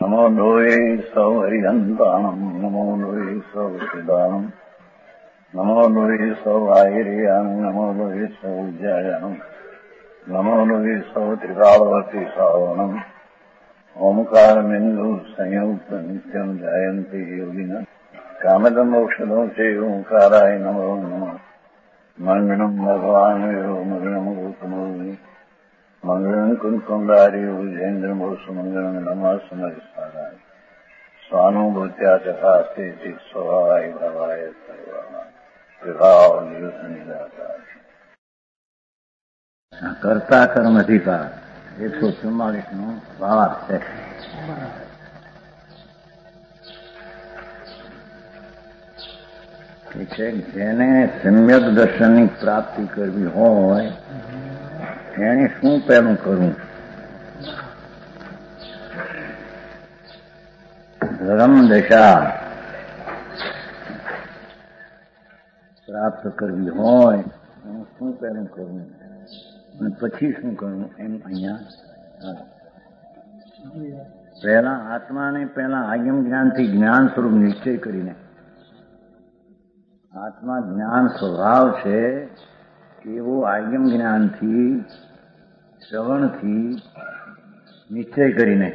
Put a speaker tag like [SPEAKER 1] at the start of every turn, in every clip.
[SPEAKER 1] નમો લોહે સૌ હરિહંતાણમ નમો લોહે સૌ સિદાનમ નમો લોહે સૌ આયર્યાન નમો લોહે સૌ જયાનમ નમો લોહે સૌ ત્રિકાળવતી સાવનમ ઓમકારમિંદુ સંયુક્ત નિત્યમ જાયંતી યોગિના કામદમ ઔષધો છે ઓંકારાય નમો નમઃ મંગળમ ભગવાન મંગળમ ગૌતમો મંગળમ કુંકુંડારી વિજેન્દ્રમ સુમંગળમ નમઃ સમરિસારાય સ્વાનુભૂત્યા ચકાસ્તે સ્વભાવાય ભવાય સર્વમાં વિભાવ નિદાતા કર્તા કર્મ અધિકાર 144 નો ભાવાર્થ છે. જેને સમ્યક દર્શનની પ્રાપ્તિ કરવી હોય એને શું પહેલું કરવું? ધર્મ દશા પ્રાપ્ત કરવી હોય એનું શું પહેલું કરવું અને પછી શું કરવું એમ અહીંયા પહેલા આત્માને પહેલા આગમ જ્ઞાનથી જ્ઞાન સ્વરૂપ નિશ્ચય કરીને આત્મા જ્ઞાન સ્વભાવ છે એવો આગમ જ્ઞાનથી શ્રવણથી નિશ્ચય કરીને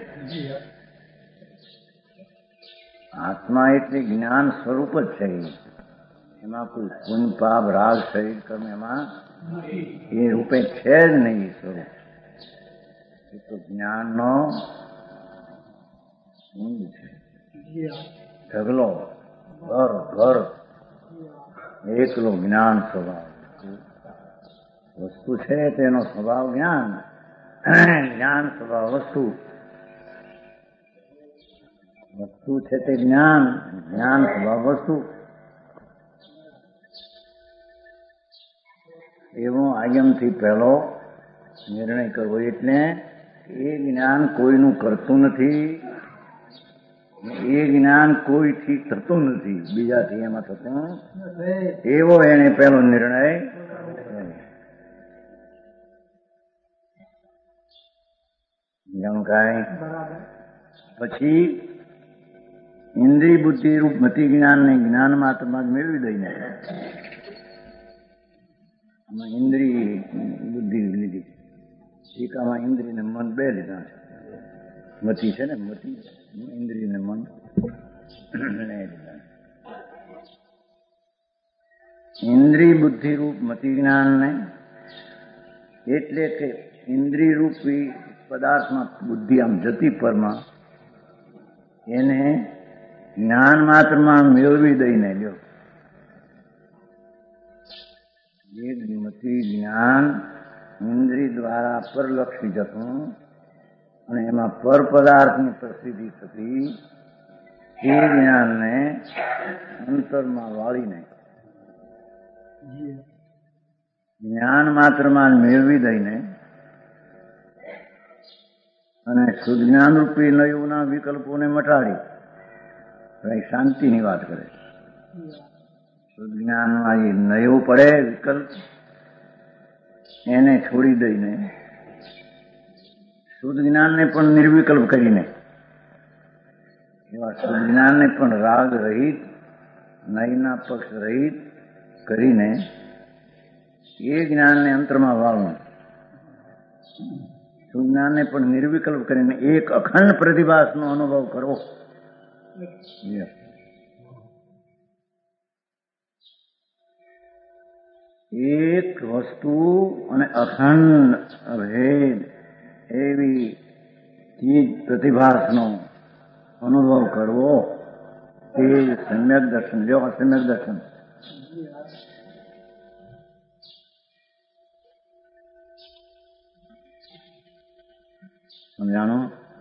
[SPEAKER 1] આત્મા એટલે જ્ઞાન સ્વરૂપ જ છે. એમાં કોઈ પુણ્ય પાપ રાગ શરીર કર્મ એમાં એ રૂપે છે જ નહીં. સ્વરૂપ એ તો જ્ઞાનનો છે ઢગલો ઘર એકલો જ્ઞાન સ્વભાવ વસ્તુ છે તેનો સ્વભાવ જ્ઞાન જ્ઞાન સ્વભાવ વસ્તુ છે તે જ્ઞાન સ્વભાવ વસ્તુ એવો આગમથી પહેલો નિર્ણય કરવો. એટલે એ જ્ઞાન કોઈનું કરતું નથી, એ જ્ઞાન કોઈથી થતું નથી, બીજાથી એમાં થતું એવો એને પહેલો નિર્ણય કાંઈ. પછી ઇન્દ્રિય બુદ્ધિ રૂપ મતિ જ્ઞાનને જ્ઞાન માત્રમાં જ મેળવી દઈને આમાં ઇન્દ્રિય બુદ્ધિ લીધી. ટીકામાં ઇન્દ્રિય ને મન બે લીધા છે. મતિ છે ને મતિ ઇન્દ્રિય ને મન લીધા. ઇન્દ્રિય બુદ્ધિ રૂપ મતિ જ્ઞાનને એટલે કે ઇન્દ્રિય રૂપી પદાર્થમાં બુદ્ધિ આમ જતી પરમાં એને જ્ઞાન માત્રમાં મેળવી દઈને લ્યો. એ મતિ જ્ઞાન ઇન્દ્રિય દ્વારા પરલક્ષી જતું અને એમાં પર પદાર્થની પ્રસિદ્ધિ થતી એ જ્ઞાનને અંતરમાં વાળીને જ્ઞાન માત્રમાં મેળવી દઈને અને સુજ્ઞાન રૂપી નયુના વિકલ્પોને મટાડી શાંતિની વાત કરે. સુજ્ઞાનમાં એ નયો પડે વિકલ્પ એને છોડી દઈને શુદ્ધ જ્ઞાનને પણ નિર્વિકલ્પ કરીને એવા શુદ્ધ જ્ઞાનને પણ રાગ રહિત નયના પક્ષ રહિત કરીને એ જ્ઞાનને અંતરમાં વાળવું. સુજ્ઞાનને પણ નિર્વિકલ્પ કરીને એક અખંડ પ્રતિભાસનો અનુભવ કરવો. એક વસ્તુ અને અખંડ ભેદ એવી ચીજ પ્રતિભાસનો અનુભવ કરવો એ સમ્યક દર્શન. જો સમ્યક દર્શન સમજાણો.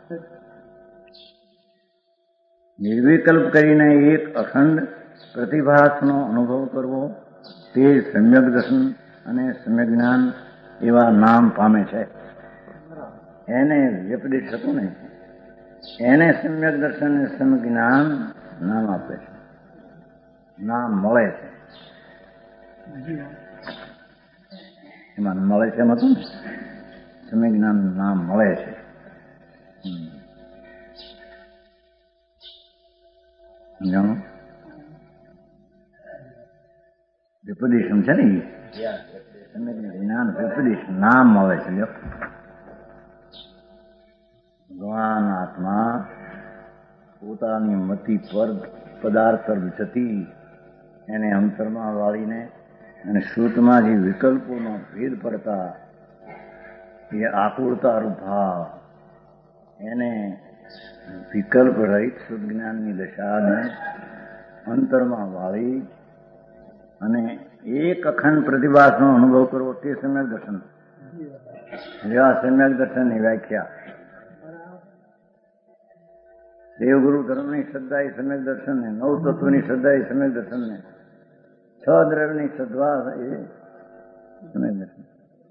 [SPEAKER 1] નિર્વિકલ્પ કરીને એક અખંડ પ્રતિભાસનો અનુભવ કરવો તે સમ્યક દર્શન અને સમ્યક જ્ઞાન એવા નામ પામે છે. એને વ્યપદેશ હતું ને એને સમ્યક દર્શન અને સમ્યક જ્ઞાન નામ આપે છે, નામ મળે છે. એમાં મળે છે એમ હતું ને સમ્યક જ્ઞાન નામ મળે છે. સમજાણું? વિપદેશમ છે ને, જ્ઞાન વિપદેશ નામ આવે છે. ભગવાન આત્મા પોતાની મતિ પર પદાર્થ જતી એને અંતરમાં વાળીને અને શ્રુતમાં જે વિકલ્પોનો ભેદ પડતા એ આકુળતા ભાવ એને વિકલ્પ રહિત શુદ્ધ જ્ઞાનની દશાને અંતરમાં વાળી અને એક અખંડ પ્રતિભાસનો અનુભવ કરવો તે સમ્યક દર્શન. જેવા સમ્યક દર્શનની વ્યાખ્યા દેવગુરુ ધર્મની શ્રદ્ધા એ સમ્યક દર્શન ને, નવ તત્વની શ્રદ્ધા એ સમ્યક દર્શન ને, છ દ્રવ્યની શ્રદ્ધા એ સમ્યક દર્શન.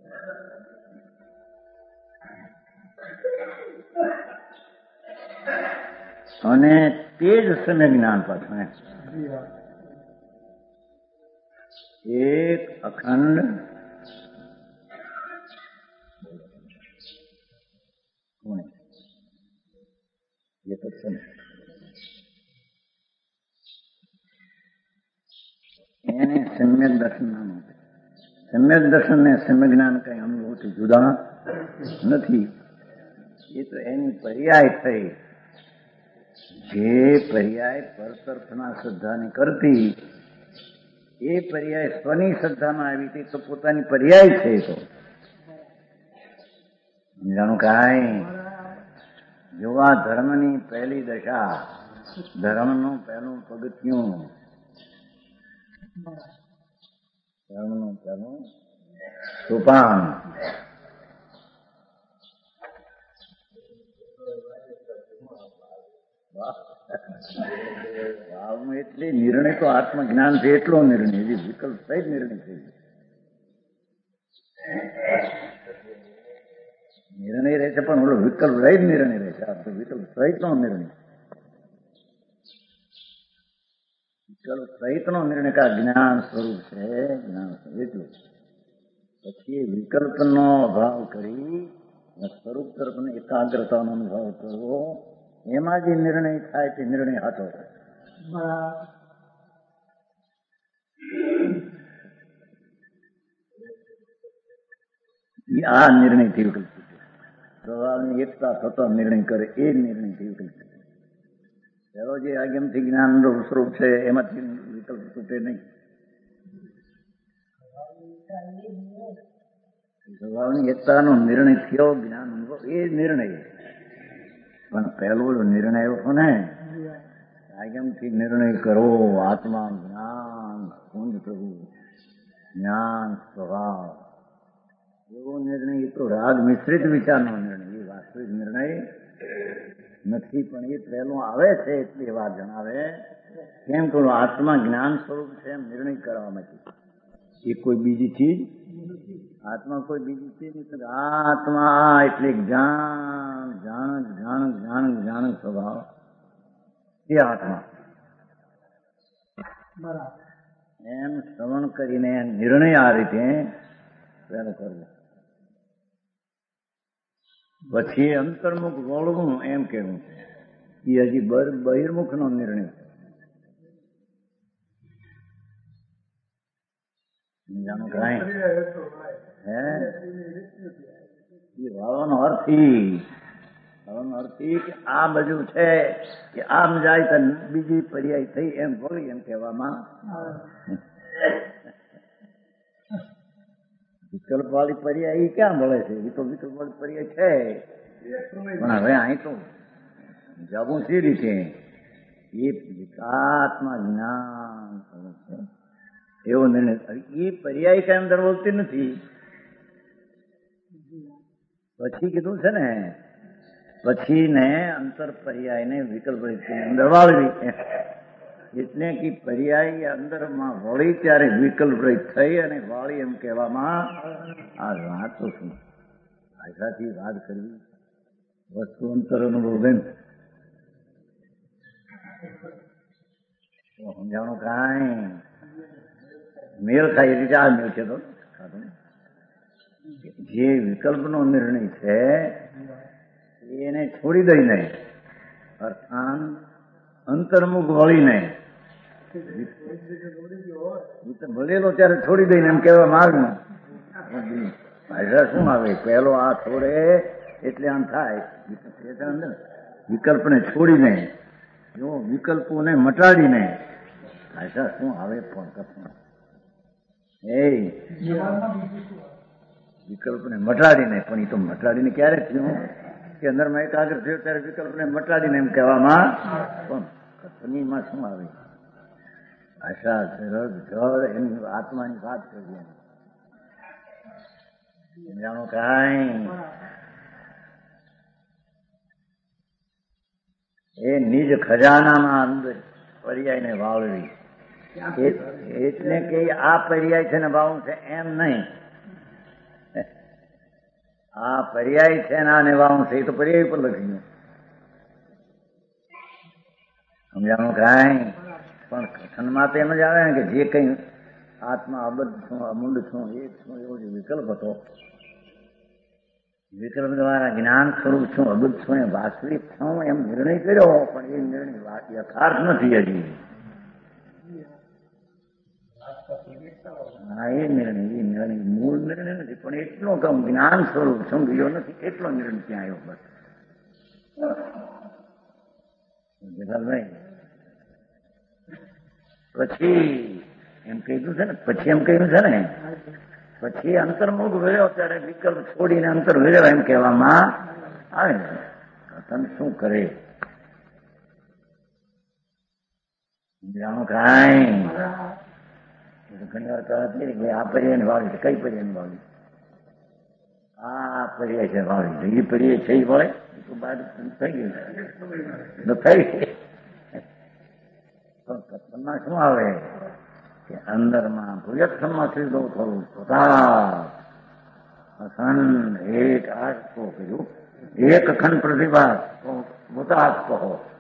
[SPEAKER 1] અને તે જ સમ્યક જ્ઞાન પાછું એક અખંડ એને સમ્યક દર્શન નામ આપે. સમ્યક દર્શન ને સમ્યક જ્ઞાન કઈ અનુભવથી જુદા નથી. એ તો એની પર્યાય થઈ. જે પર્યાય પરતરફના શ્રદ્ધાની કરતી એ પર્યાય સ્વની શ્રદ્ધામાં આવી હતી તો પોતાની પર્યાય છે. તો જાણું કાંઈ જોવા ધર્મની પહેલી દશા, ધર્મનું પહેલું પગથિયું, ધર્મનું પહેલું સોપાન ભાવમાં. એટલે નિર્ણય તો આત્મજ્ઞાન છે એટલો નિર્ણય, જે વિકલ્પ સહિત નિર્ણય થઈ ગયો. નિર્ણય રહે છે પણ ઓલો વિકલ્પ રહિત નિર્ણય રહે છે. આ તો વિકલ્પ સહિતનો નિર્ણય, વિકલ્પ સહિતનો નિર્ણય કા જ્ઞાન સ્વરૂપ છે. જ્ઞાન એટલું પછી વિકલ્પનો અભાવ કરી સ્વરૂપ તરફ એકાગ્રતાનો અનુભવ કરવો, એમાં જે નિર્ણય થાય તે નિર્ણય હાથો. આ નિર્ણયથી વિકલ્પ સ્વભાવની એકતા થતો નિર્ણય કરે એ નિર્ણયથી વિકલ્પ. પેલો જે આગમથી જ્ઞાન સ્વરૂપ છે એમાંથી વિકલ્પ તૂટે નહીં. સ્વભાવની એકતાનો નિર્ણય થયો જ્ઞાન અનુભવ એ નિર્ણય. પણ પહેલો નિર્ણય એવો ને આગમથી નિર્ણય કરો આત્મા જ્ઞાન કુંજ પ્રભુ જ્ઞાન સ્વભાવ, એવો નિર્ણય એ તો રાગ મિશ્રિત વિચારનો નિર્ણય, એ વાસ્તવિક નિર્ણય નથી. પણ એ પહેલો આવે છે એટલી વાત જણાવે કેમ કહું આત્મા જ્ઞાન સ્વરૂપ છે એમ નિર્ણય કરવા માટે. એ કોઈ બીજી ચીજ, આત્મા કોઈ બીજી ચીજ નથી. આત્મા એટલે જાણ જાણ જાણ જાણ જાણ સ્વભાવ એ આત્મા. એમ શ્રવણ કરીને નિર્ણય આ રીતે પહેલો કરવો. પછી અંતર્મુખ વળવું એમ કેવું છે એ હજી બહિર્મુખ નો નિર્ણય. જાણું કાંઈ હે એ વાળવાનો અર્થ કે આ બધું છે કે આમ જાય તો બીજી પર્યાય થઈ એમ વળી એમ કહેવામાં. વિકલ્પ વાળી પર્યાય એ ક્યાં મળે છે? એ તો વિકલ્પ વાળી પર્યાય છે પણ હવે અહીં તો જવું સી રીતે એ આત્મા જ્ઞાન એવો નિર્ણય. એ પર્યાય કઈ અંદર બોલતી નથી. પછી કીધું છે ને પછી ને અંતર પર્યાય ને વિકલ્પ અંદર વાળવી. એટલે કે પર્યાય અંદરમાં વળી ત્યારે વિકલ્પ રહિત થઈ અને વાળી એમ કહેવામાં. આ વાત તો શું આશાથી વાત કરવી વસ્તુ અંતર અનુભવ બેન સમજાણું કાંઈ મેળ થાય એ રીતે આ મેળ છે. તો જે વિકલ્પનો નિર્ણય છે એને છોડી દઈને અર્થાન અંતર્મુખ વળીને ભળેલો ત્યારે છોડી દઈને એમ કહેવા માર્ગમાં ભાષા શું આવે? પહેલો આ છોડે એટલે આમ થાય. વિકલ્પને છોડીને, જો વિકલ્પોને મટાડીને ભાષા શું આવે? પણ એ વિકલ્પને મટાડીને, પણ એ તો મટાડીને ક્યારે થયું કે અંદરમાં એકાગ્ર થયો ત્યારે વિકલ્પને મટાડીને એમ કહેવામાં, પણ કથનીમાં શું આવે? ભાષા સરળ જળ એની આત્માની વાત કરીએ. જાણો કાંઈ એ નિજ ખજાનામાં અંદર પર્યાયને વાળવી, એટલે કે આ પર્યાય છે ને વાળવું છે એમ નહીં. આ પર્યાય છે ને આને વાળવું છે એ તો પર્યાય પર લખ્યું. સમજાણું કાંઈ? પણ કથનમાં તો એમ જ આવે ને કે જે કઈ આત્મા અબદ્ધ છું, અમૂંડ છું, એક છું, એવો જે વિકલ્પ હતો, વિકલ્પ દ્વારા જ્ઞાન સ્વરૂપ છું, અબદ્ધ છું, એ વાસ્તવિક છું એમ નિર્ણય કર્યો, પણ એ નિર્ણય યથાર્થ નથી હજી. હા, એ નિર્ણય મૂળ નિર્ણય નથી, પણ એટલો કમ જ્ઞાન સ્વરૂપ છું બીજો નથી, એટલો નિર્ણય ત્યાં આવ્યો. બસ પછી એમ કહ્યું છે ને, પછી એમ કહ્યું છે ને, પછી અંતર્મુખ વેળ્યો ત્યારે વિકલ્પ છોડીને અંતર વેળ્યો એમ કહેવામાં આવે. કથન શું કરે? જાણો કાંઈ ઘણી વાર કહેવાત નહીં કે આ પર્યાય વાવી છે. કઈ પર્યાય વાવી? આ પર્યાય છે વાવી, એ પર્યાય છે એ વળે તો બાદ થઈ ગયું થઈ ગઈ. કથનમાં શું આવે કે અંદરમાં ભૂયક્ષમાં સીધો થવું, અખંડ એક આત્મો કહ્યું, એક અખંડ પ્રતિભા ભૂતાત્મો,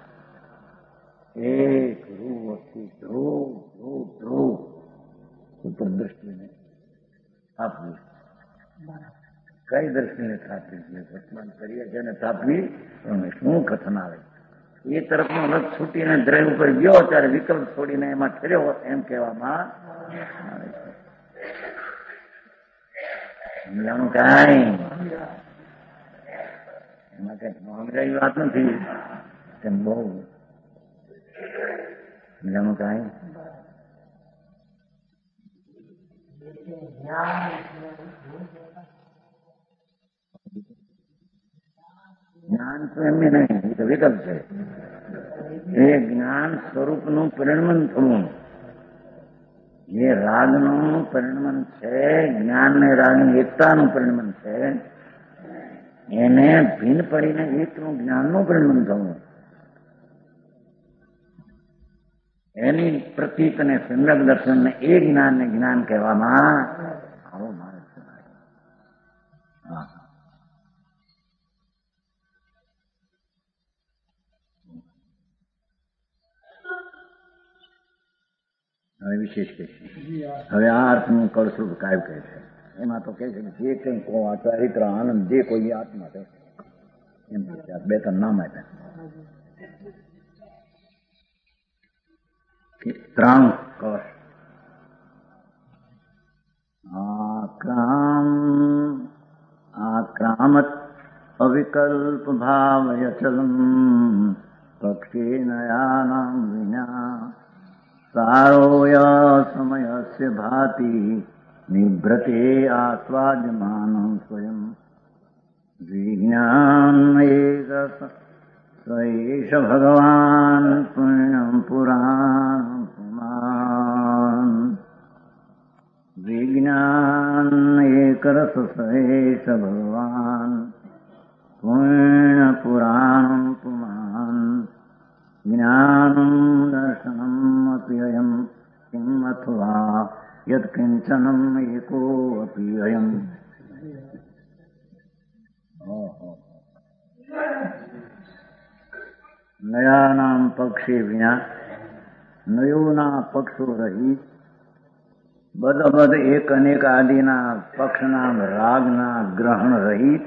[SPEAKER 1] એક રૂ વસ્તુ ધ્રુવ ધ્રુવ ધ્રુવ ઉપર દ્રષ્ટિને આપવી. કઈ દ્રષ્ટિને થાપવી? વર્તમાન કરીએ છે ને થાપવી. શું કથન આવે? એ તરફનો રથ છૂટીને દ્રય ઉપર ગયો ત્યારે વિકલ્પ છોડીને એમાં ઠર્યો એમ કહેવામાં આવે છે. સમજાણું કાંઈ? એમાં કઈ સમજાવી વાત નથી તેમ બહુ. સમજાણું કાંઈ? જ્ઞાન તો એમને નહીં, એ તો વિકલ્પ છે. એ જ્ઞાન સ્વરૂપનું પરિણમન થવું, જે રાગનું પરિણમન છે, જ્ઞાન ને રાગની એકતાનું પરિણમન છે, એને ભિન્ન પડીને એકનું જ્ઞાનનું પરિણમન થવું, એની પ્રતીક અને સમ્યક દર્શનને એ જ્ઞાનને જ્ઞાન કહેવામાં આવો માણસ છે. હા, હવે વિશેષ કહે છે. હવે આ અર્થનું કળસ્વરૂપ કાવ્ય કહે છે. એમાં તો કહે છે કે જે કંઈ કહો આ ચારિત્ર આનંદ જે કોઈ આત્મા છે એમ કે બે ત્રણ નામ આપ્યા. ત્રણ કળ આક્રામત અવિકલ્પ ભાવયચલમ પક્ષી નયાનામ વિના સારોય સમયસ્ય ભાતિ નિભ્રતે આસ્વાદ્યમાન સ્વયં વિજ્ઞાન સ્વૈષ ભગવાન પુણ્યમ પુરાણ વિજ્ઞાન એકરસ સ્વૈષ ભગવાન પુણ્ય પુરાણ પુમાન જ્ઞાનમ દર્શનમ અપી અયમ કિમ અથવા યત્ કિંચનમ એકો અપી અયમ. નયાનામ પક્ષી વિના, નયોના પક્ષો રહિત, બદ એક અનેક આદિના પક્ષના રાગના ગ્રહણ રહિત,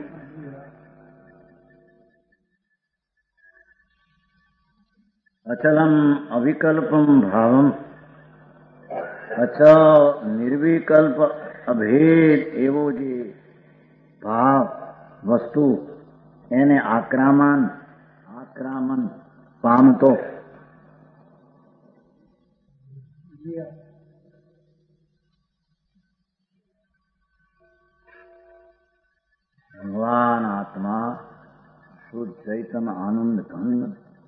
[SPEAKER 1] અચલમ અવિકલ્પમ ભાવમ અચલ નિર્વિકલ્પ અભેદ એવો જે ભાવ વસ્તુ એને આક્રામન પામતો ભગવાન આત્મા શુદ્ધ ચૈતન્ય આનંદ ઘન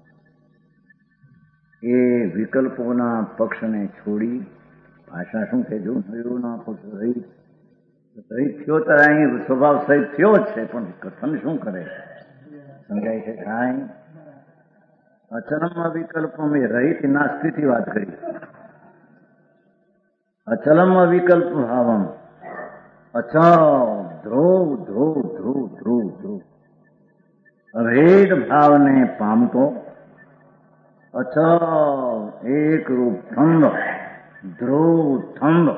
[SPEAKER 1] એ વિકલ્પોના પક્ષને છોડી ભાષા શું કે જો ના પક્ષ રહિત થયો તો અહીં સ્વભાવ સહિત થયો જ છે પણ કથન શું કરે સમજાય છે કાંઈ અચલમ વિકલ્પમ એ રહિત નાસ્તિથી વાત કરી અચલમ વિકલ્પ ભાવમ અચલ ધ્રુવ ધ્રુવ ધ્રુવ ધ્રુવ ધ્રુવ અભેદ ભાવને પામતો અચલ એક રૂપ થંભ ધ્રુવ થંભ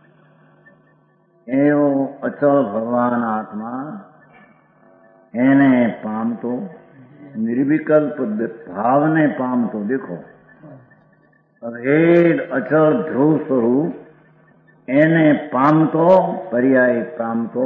[SPEAKER 1] એવો અચલ ભગવાન આત્મા એને પામતો નિર્વિકલ્પ ભાવને પામતો દેખો અભેદ અચલ ધ્રુવ સ્વરૂપ એને પામતો પર્યાય પામતો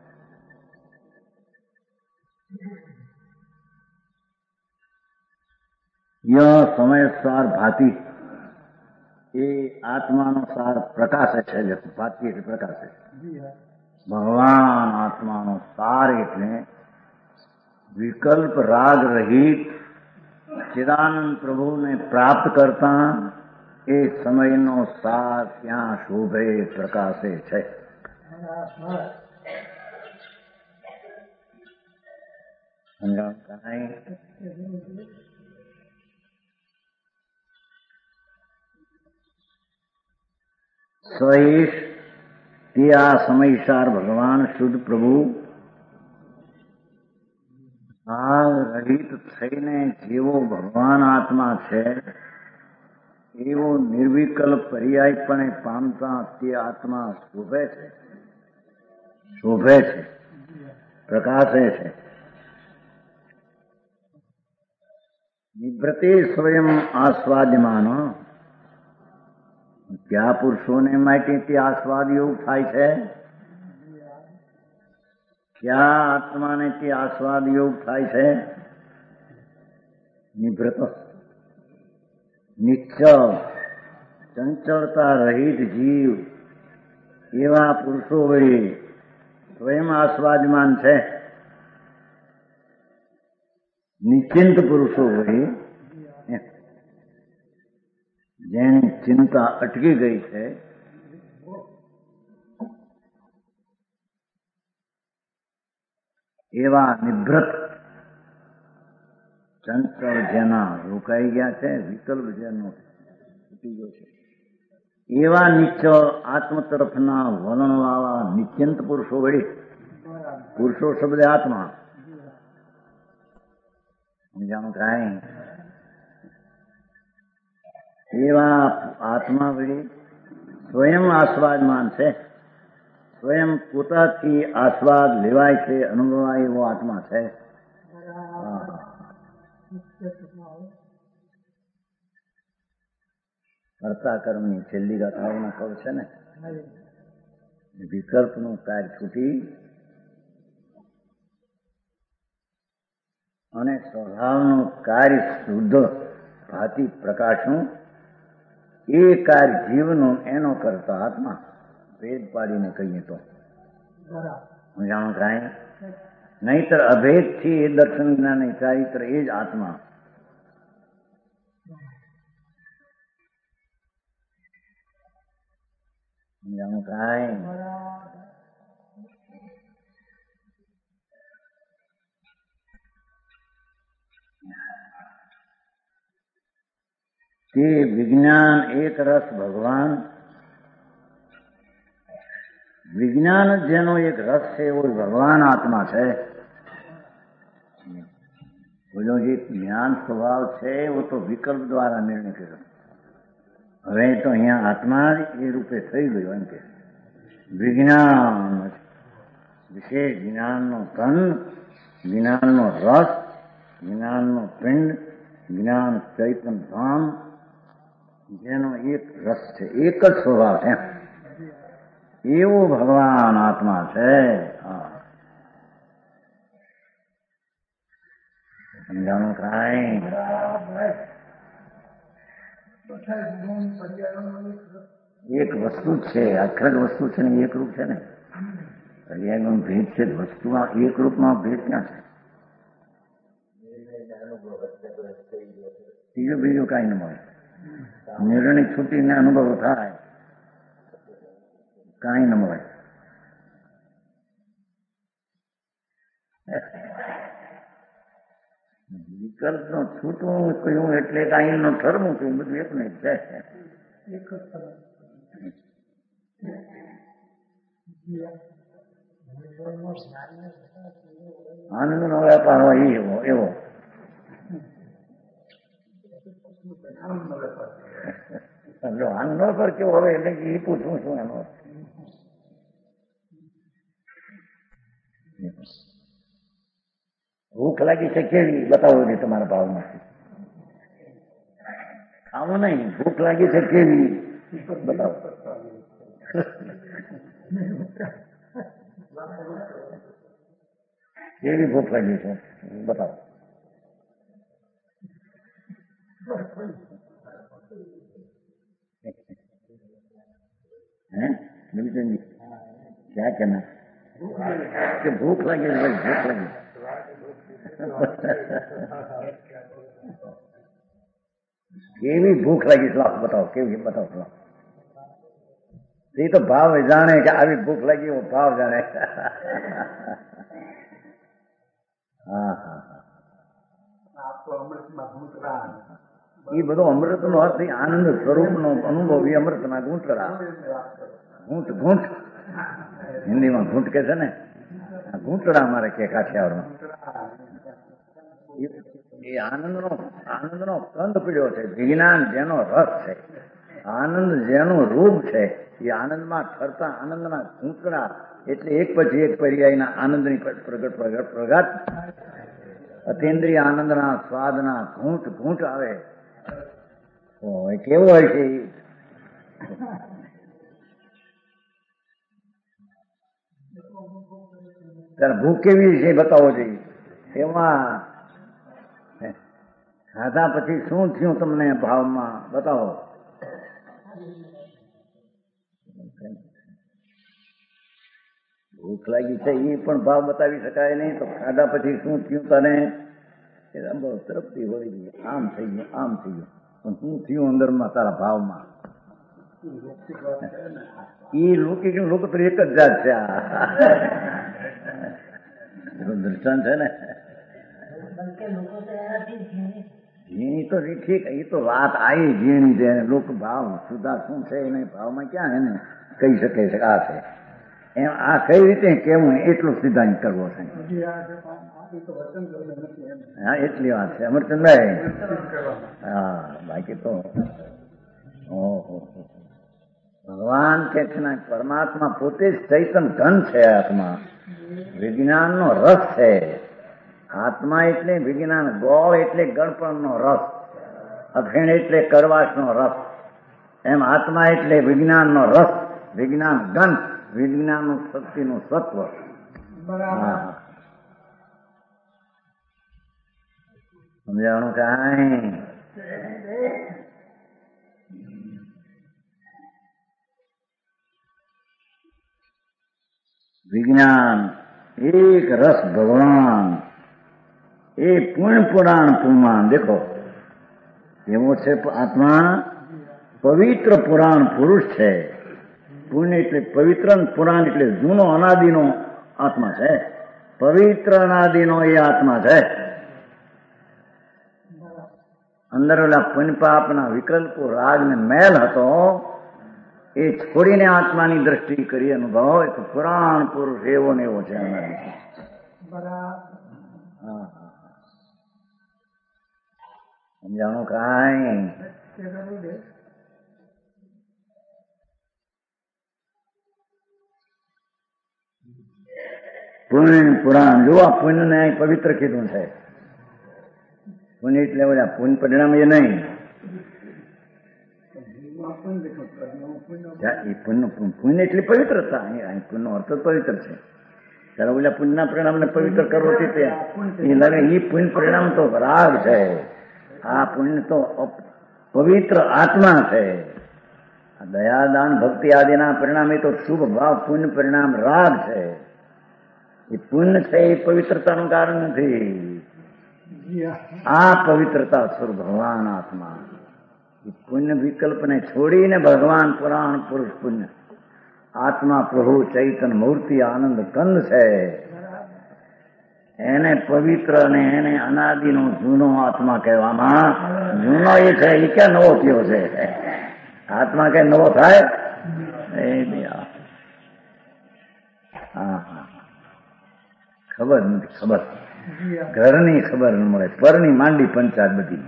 [SPEAKER 1] સમય સાર ભાતી એ આત્માનો સાર પ્રકાશે છે ભાતી એટલે પ્રકાશે ભગવાન આત્માનો સાર એટલે વિકલ્પ રાગ રહિત ચિદાનંદ પ્રભુને પ્રાપ્ત કરતા એ સમયનો સાર ત્યાં શોભે પ્રકાશે છે સહિત તે આ સમયસાર ભગવાન શુદ્ધ પ્રભુ ભાવ રહિત થઈને જેવો ભગવાન આત્મા છે એવો નિર્વિકલ્પ પર્યાયપણે પામતા તે આત્મા શોભે છે પ્રકાશે છે નિવૃત્તિ સ્વયં આસ્વાદ્યમાન કયા પુરુષોને માટે તે આસ્વાદ યોગ થાય છે કયા આત્માને તે આસ્વાદ યોગ થાય છે નિવૃત્ત નિશ્ચલ ચંચળતા રહિત જીવ એવા પુરુષો વળી સ્વયં આસ્વાદમાન છે નિશ્ચિંત પુરુષો વળી જેની ચિંતા અટકી ગઈ છે એવા નિવૃત્ત ચંચળ જેના રોકાઈ ગયા છે વિકલ્પ જેનો તૂટી ગયો છે એવા નિશ્ચળ આત્મ તરફના વલણવાળા નિશ્ચિંત પુરુષો વળી પુરુષો શબ્દ આત્મા સમજાણું કાંઈ એવા આત્મા વળી સ્વયં આસ્વાદમાન છે સ્વયં પોતાથી આસ્વાદ લેવાય છે અનુભવાય એવો આત્મા છે કર્તા કર્મની છેલ્લી ગાથાઓના કવ છે ને વિકલ્પનું કાર્ય છૂટી અને સ્વભાવનું કાર્ય શુદ્ધ ભાતિ પ્રકાશનું એ કાર્ય જીવનું એનો કરતા આત્મા ભેદ પાડીને કહીએ તો જાણો કાંઈ નહીતર અભેદથી એ દર્શન જ્ઞાની ચારિત્ર એ જ આત્મા જાણો કાંઈ તે વિજ્ઞાન એક રસ ભગવાન વિજ્ઞાન જેનો એક રસ છે એવો ભગવાન આત્મા છે બોલો જે જ્ઞાન સ્વભાવ છે એવો તો વિકલ્પ દ્વારા નિર્ણય કર્યો હવે તો અહીંયા આત્મા એ રૂપે થઈ ગયો એમ કે વિજ્ઞાન વિશેષ જ્ઞાનનો ઘન જ્ઞાનનો રસ જ્ઞાનનો પિંડ જ્ઞાન ચૈતન ધામ જેનો એક રસ છે, એક જ સ્વભાવ છે, એવો ભગવાન આત્મા છે. સમજાણું કાંઈ? એક વસ્તુ જ છે, આખર વસ્તુ છે ને એક રૂપ છે ને. પર્યાયનો ભેદ છે, વસ્તુમાં એક રૂપમાં ભેદ ક્યાં છે? ત્રીજું બીજું કાંઈ ન મળે. નિર્ણય છૂટીને અનુભવ થાય, કાંઈ ન મળે. વિકલ્પ નો છૂટવું કહ્યું એટલે કાંઈ નો ઠરવું કહ્યું, બધું એક નહીં છે. આનંદ નો વેપાર હોય એવો આનંદ પર કેવો હવે એટલે એ પૂછવું શું એનો ભૂખ લાગી છે કેવી બતાવો ને તમારા ભાવમાંથી. આવું નહીં, ભૂખ લાગી છે કેવી બતાવો. કેવી ભૂખ લાગી છે બતાવો. બિલકુલ ક્યાં કેના કે ભૂખ લાગી છે, ભૂખ લાગી. કેવી ભૂખ લાગી શ્લોક બતાવો, કેવી બતાવો શ્લોક. એ તો ભાવ જાણે કે આવી ભૂખ લાગી એવો ભાવ જાણે. હા હા એ બધો અમૃત નો અર્થ આનંદ સ્વરૂપ નો અનુભવ એ અમૃત ના ઘૂંટડા. ઘૂંટ ઘૂંટ હિન્દીમાં ઘૂંટ કે છે ને, ઘૂંટડા અમારે કે કાઠિયાવાડમાં. એ આનંદ નો કંદ પીડ્યો છે. વિજ્ઞાન જેનો રસ છે, આનંદ જેનું રૂપ છે, એ આનંદમાં ઠરતા આનંદના ઘૂંટડા એટલે એક પછી એક પર્યાયના આનંદની પ્રગટ અતિન્દ્રિય આનંદના સ્વાદના ઘૂંટ ઘૂંટ આવે. કેવો હોય છે ત્યારે ભૂખ કેવી છે બતાવો જોઈએ. એમાં ખાધા પછી શું થયું તમને ભાવમાં બતાવો. ભૂખ લાગી છે એ પણ ભાવ બતાવી શકાય નહીં, તો ખાધા પછી શું થયું તને તરફથી વળી ગયું, આમ થઈ ગયું, આમ થઈ ગયું, પણ શું થયું અંદરમાં તારા ભાવમાં એ લોકો તો એક જ જાત છે. દર્શન છે ને ઝીણી તો ઠીક, એ તો વાત આવી ઝીણી છે. લોક ભાવ સુધા શું છે એને ભાવમાં ક્યાં એને કહી શકે છે આ છે એમ. આ કઈ રીતે કેવું એટલું સિદ્ધાંત કરવો છે. હા એટલી વાત છે અમરચંદભાઈ. હા બાકી તો ભગવાન કે છે ને પરમાત્મા પોતે જ ચૈતન ધન છે. આત્મા વિજ્ઞાન નો રસ છે. આત્મા એટલે વિજ્ઞાન, ગોળ એટલે ગળપણ નો રસ, અફેણ એટલે કરવાશ નો રસ. એમ આત્મા એટલે વિજ્ઞાન નો રસ, વિજ્ઞાન ગન, વિજ્ઞાન નું શક્તિ નું સત્વ. સમજાણું કાંઈ? વિજ્ઞાન એક રસ ભગવાન, એ પુણ્ય પુરાણ પુમાન. દેખો એવો છે આત્મા પવિત્ર પુરાણ પુરુષ છે. પુણ્ય એટલે પવિત્ર, પુરાણ એટલે જૂનો અનાદિનો આત્મા છે. પવિત્ર અનાદિનો એ આત્મા છે. અંદર ઓલા પુણ્ય પાપના વિકલ્પો રાગ ને મેલ હતો એ છોડીને આત્માની દ્રષ્ટિ કરી અનુભવ. એક પુરાણ પુરુષ એવો ને એવો છે. સમજાણું કાંઈ? પુણ્ય પુરાણ જો આ પુણ્ય ને પવિત્ર કીધું છે. પુણ્ય એટલે ઓલા પુણ્ય પરિણામ એ નહીં. પુણ્ય એટલે પવિત્રતા. પુણ્યનો અર્થ પવિત્ર છે. ત્યારે ઓલા પુણ્યના પરિણામને પવિત્ર કરવો એ પુણ્ય પરિણામ તો રાગ છે. આ પુણ્ય તો પવિત્ર આત્મા છે. દયાદાન ભક્તિ આદિના પરિણામ એ તો શુભ ભાવ પુણ્ય પરિણામ રાગ છે. એ પુણ્ય છે એ પવિત્રતાનું કારણ નથી. આ પવિત્રતા સ્વરૂપ ભગવાન આત્મા. એ પુણ્ય વિકલ્પને છોડીને ભગવાન પુરાણ પુરુષ પુણ્ય આત્મા પ્રભુ ચૈતન્ય મૂર્તિ આનંદ કંદ છે. એને પવિત્ર અને એને અનાદિનો જૂનો આત્મા કહેવામાં. જૂનો એ છે એ ક્યાં નવો થયો છે? આત્મા કઈ નવો થાય? ખબર નથી. ખબર ઘરની ખબર ન મળે, પરની માંડી પંચાયત બધી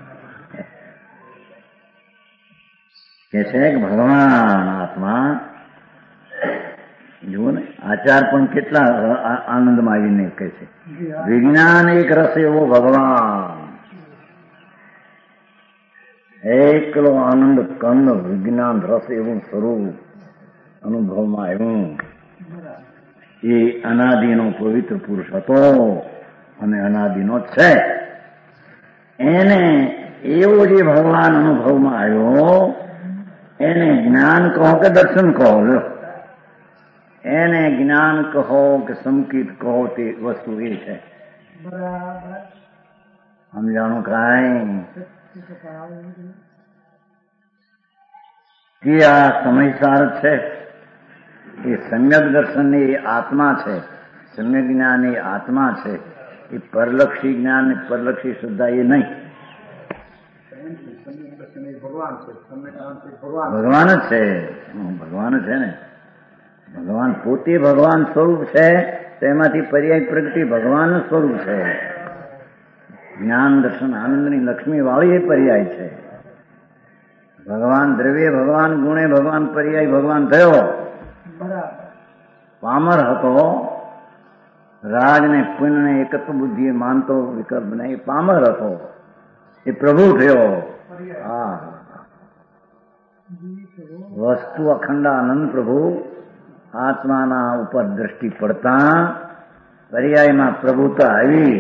[SPEAKER 1] કે છે કે ભગવાન આત્મા. જુઓ ને આચાર પણ કેટલા આનંદમાં આવીને કહે છે વિજ્ઞાન એક રસ એવો ભગવાન. એકલો આનંદ કંદ વિજ્ઞાન રસ એવું સ્વરૂપ અનુભવમાં આવ્યું. એ અનાદિનો પવિત્ર પુરુષ હતો અને અનાદિનો છે. એને એવો જે ભગવાન અનુભવમાં આવ્યો એને જ્ઞાન કહો કે દર્શન કહો. એને જ્ઞાન કહો કે સંકિત કહો તે વસ્તુ એ છે. સમજાણું કાંઈ કે આ સમયસાર છે. એ સમ્યક દર્શન એ આત્મા છે. સમ્યક જ્ઞાન એ આત્મા છે. એ પરલક્ષી જ્ઞાન પરલક્ષી શ્રદ્ધા એ નહીં. ભગવાન જ છે. ભગવાન છે ને. ભગવાન પોતે ભગવાન સ્વરૂપ છે. તેમાંથી પર્યાય પ્રગતિ ભગવાન સ્વરૂપ છે. જ્ઞાન દર્શન આનંદની લક્ષ્મી વાળી એ પર્યાય છે. ભગવાન દ્રવ્ય ભગવાન ગુણે ભગવાન પર્યાય ભગવાન થયો. પામર હતો. રાજ ને પુણ્ય ને એકત્વ બુદ્ધિ માનતો વિકલ્પ ને એ પામર હતો. એ પ્રભુ થયો. હા, વસ્તુ અખંડાનંદ પ્રભુ આત્માના ઉપર દ્રષ્ટિ પડતા પર્યાયમાં પ્રભુતા આવી.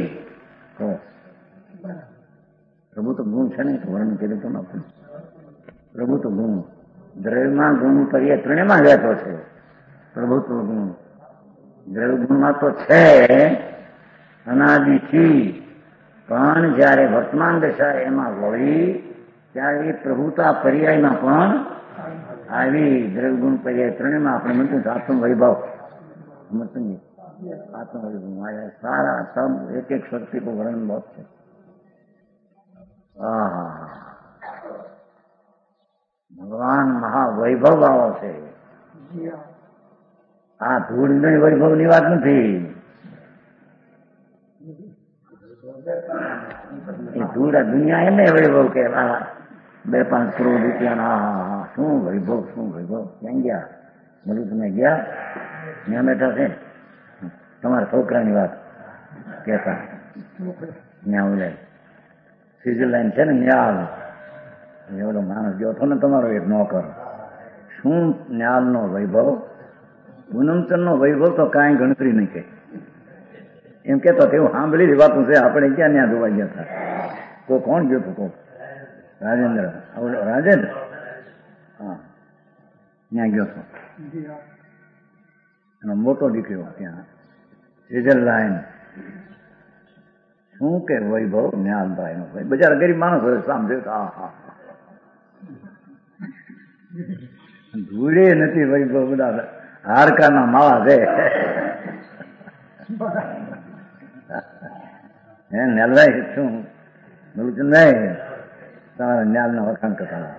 [SPEAKER 1] પ્રભુ તો ગુણ છે ને, વર્ણન કર્યું તો ન. પ્રભુ તો ગુણ દ્રવ્યમાં ગુણ પર્યાય ત્રણેયમાં રહેતો છે. પ્રભુત્વ ગુણ દ્રવ્ય ગુણમાં તો છે અનાદિથી, પણ જયારે વર્તમાન દશા એમાં વળી ત્યારે એ પ્રભુતા પર્યાયમાં પણ આવી. દ્રવ્ય ગુણ પર્યાય ત્રણેયમાં આપણે મળતું આત્મ વૈભવ આત્મ વૈભવ સારા સબ એક એક શક્તિ કો વર્ણન બહુ છે. ભગવાન મહાવૈભવ વાળો છે. આ ધૂળ વૈભવ ની વાત નથી. એ ધૂળ દુનિયા એમને વૈભવ કે 2-5 કરોડ રૂપિયાના શું વૈભવ શું વૈભવ. ક્યાં ગયા? બોલું તમે ગયા? ત્યાં બેઠા છે તમારા છોકરાની વાત કેતા. ત્યાં ઓલે સ્વિટરલેન્ડ છે ને, ન્યાલ એવડો માણસ ગયો હતો ને તમારો એક નોકર. શું ન્યાલ નો વૈભવ, પૂનમચંદ નો વૈભવ તો કાંઈ ગણતરી નહીં કે એમ કેતો એવું સાંભળી વાતું છે. આપણે ક્યાં ત્યાં જોવા ગયા હતા. કોણ ગયો હતો? રાજેન્દ્ર. રાજેન્દ્ર હા, ત્યાં ગયો હતો. એનો મોટો દીકરો ત્યાં સ્વિટરલેન્ડ. શું કે વૈભવ ન્યાલભાઈ નો. બજાર ગરીબ માણસ હોય સાંભળ્યો. હા, ધૂળે નથી વૈભવ, બધા હાડકાના માળા છે. હે ન્યાલભાઈ શું મલુચંદભાઈ તમારા ન્યાલના વખાણ કરતા.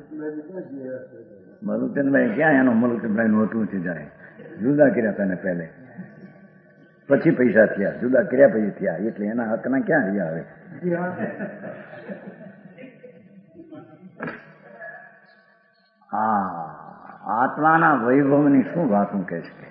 [SPEAKER 1] મલુચંદભાઈ ક્યાં એનો મલુચંદભાઈ નું હતું છે. જાય જુદા કર્યા હતા ને પહેલે, પછી પૈસા થયા. જુદા કર્યા પછી થયા, એટલે એના હકના ક્યાં રહ્યા હવે. હા, આત્માના વૈભવની શું વાતું કહે છે.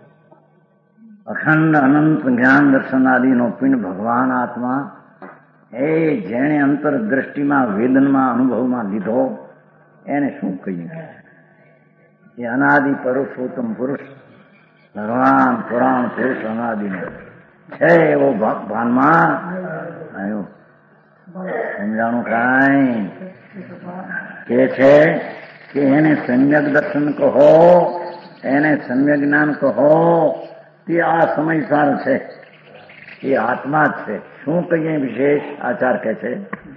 [SPEAKER 1] અખંડ અનંત જ્ઞાન દર્શન આદિનો પિંડ ભગવાન આત્મા એ જેણે અંતર દ્રષ્ટિમાં વેદનમાં અનુભવમાં લીધો એને શું કહીએ? એ અનાદિ પુરુષોત્તમ પુરુષ ભગવાન પુરાણ પુરુષ અનાદિનો છે એવો ભાનમાં આવ્યો. સમજાણું કાંઈ કે છે કે એને સમ્યક દર્શન કહો, એને સમ્યક જ્ઞાન કહો, તે આ સમયસાર છે, એ આત્મા જ છે. શું કહીએ વિશેષ? આચાર કહે છે.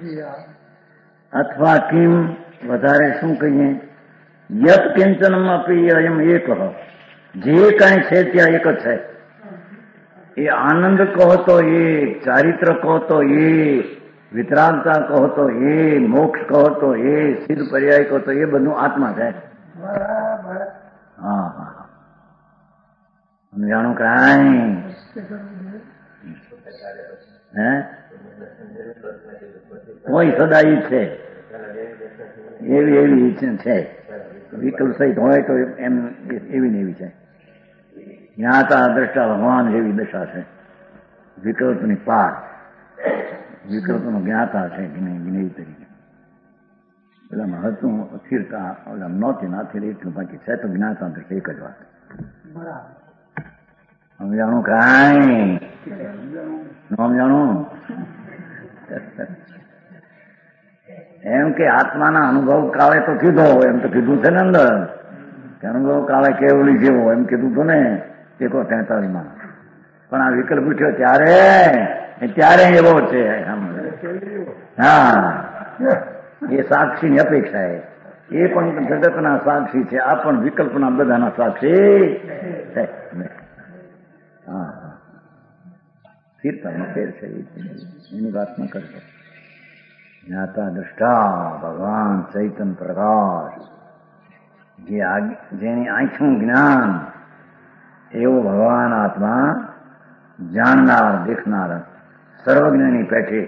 [SPEAKER 1] અથવા કિમ વધારે શું કહીએ? યત કિંચનમ અપી અયમ એક, જે કાંઈ છે ત્યાં એક જ છે. એ આનંદ કહો તો એ, ચારિત્ર કહો તો એ, વિતરાગતા કહો તો એ, મોક્ષ કહો તો એ, સિદ્ધ પર્યાય કહો તો એ બધું આત્મા છે. હા હા, સમજાણું કાંઈ? હે કોઈ સદાઈ છે એવી ઈચ્છા છે. વિકલ્પ સહિત હોય તો એમ એવી ને એવી છે. જ્ઞાતા દ્રષ્ટા ભગવાન જેવી દશા છે. વિકલ્પની પાર, વિકલ્પનો જ્ઞાતા છે જ્ઞેય તરીકે. પેલામાં હતું અસ્થિરતા, ઓલા નહોતી નાથી એટલું બાકી છે તો જ્ઞાતા દ્રષ્ટા એક જ વાત. સમજાણું કાંઈ? ન સમજાણું? એમ કે આત્માના અનુભવ કાળે તો કીધો, એમ તો કીધું છે ને અંદર કે અનુભવ કાળે કેવલી જેવો, એમ કીધું હતું ને 43માં. પણ આ વિકલ્પ પૂછ્યો ત્યારે એવો છે. હા, એ સાક્ષીની અપેક્ષા એ પણ જગતના સાક્ષી છે, આ પણ વિકલ્પના બધાના સાક્ષી છે. હા, સ્થિરતાનો ફેર છે, એની વાત ન કરતો. જ્ઞાતા દ્રષ્ટા ભગવાન ચૈતન્ય પ્રકાશ, જેની આંખનું જ્ઞાન એવો ભગવાન આત્મા, જાણનાર દેખનાર સર્વજ્ઞની પેઠે.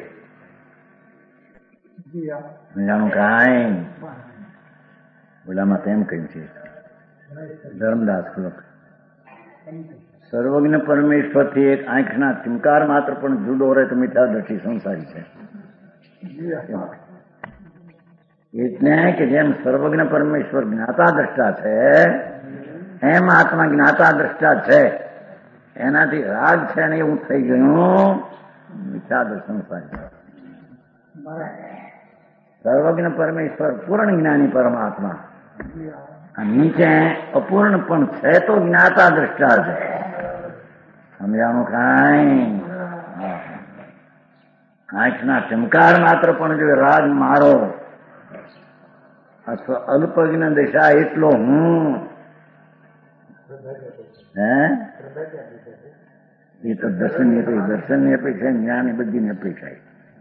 [SPEAKER 1] જાણું કાંઈ? ઓલામાં તેમ કહ્યું છે ધર્મદાસ શ્લોક, સર્વજ્ઞ પરમેશ્વરથી એક આંખના ચિમકાર માત્ર પણ જુદો રહે તો મિથ્યા દ્રષ્ટિ સંસારી છે. એટલે કે જેમ સર્વજ્ઞ પરમેશ્વર જ્ઞાતા દ્રષ્ટા છે, એમ આત્મા જ્ઞાતા દ્રષ્ટા છે. એનાથી રાગ છે ને એવું થઈ ગયું મિથ્યા દ્રષ્ટિ સંસારી. સર્વજ્ઞ પરમેશ્વર પૂર્ણ જ્ઞાની પરમાત્મા, નીચે અપૂર્ણ પણ છે તો જ્ઞાતા દ્રષ્ટા છે. સમજાણું કાંઈ? આંખના ચમકાર માત્ર પણ જો રાગ મારો અથવા અલ્પજ્ઞ દશા એટલો હું, એ તો દર્શનની અપેક્ષા, જ્ઞાન બધીની અપેક્ષા.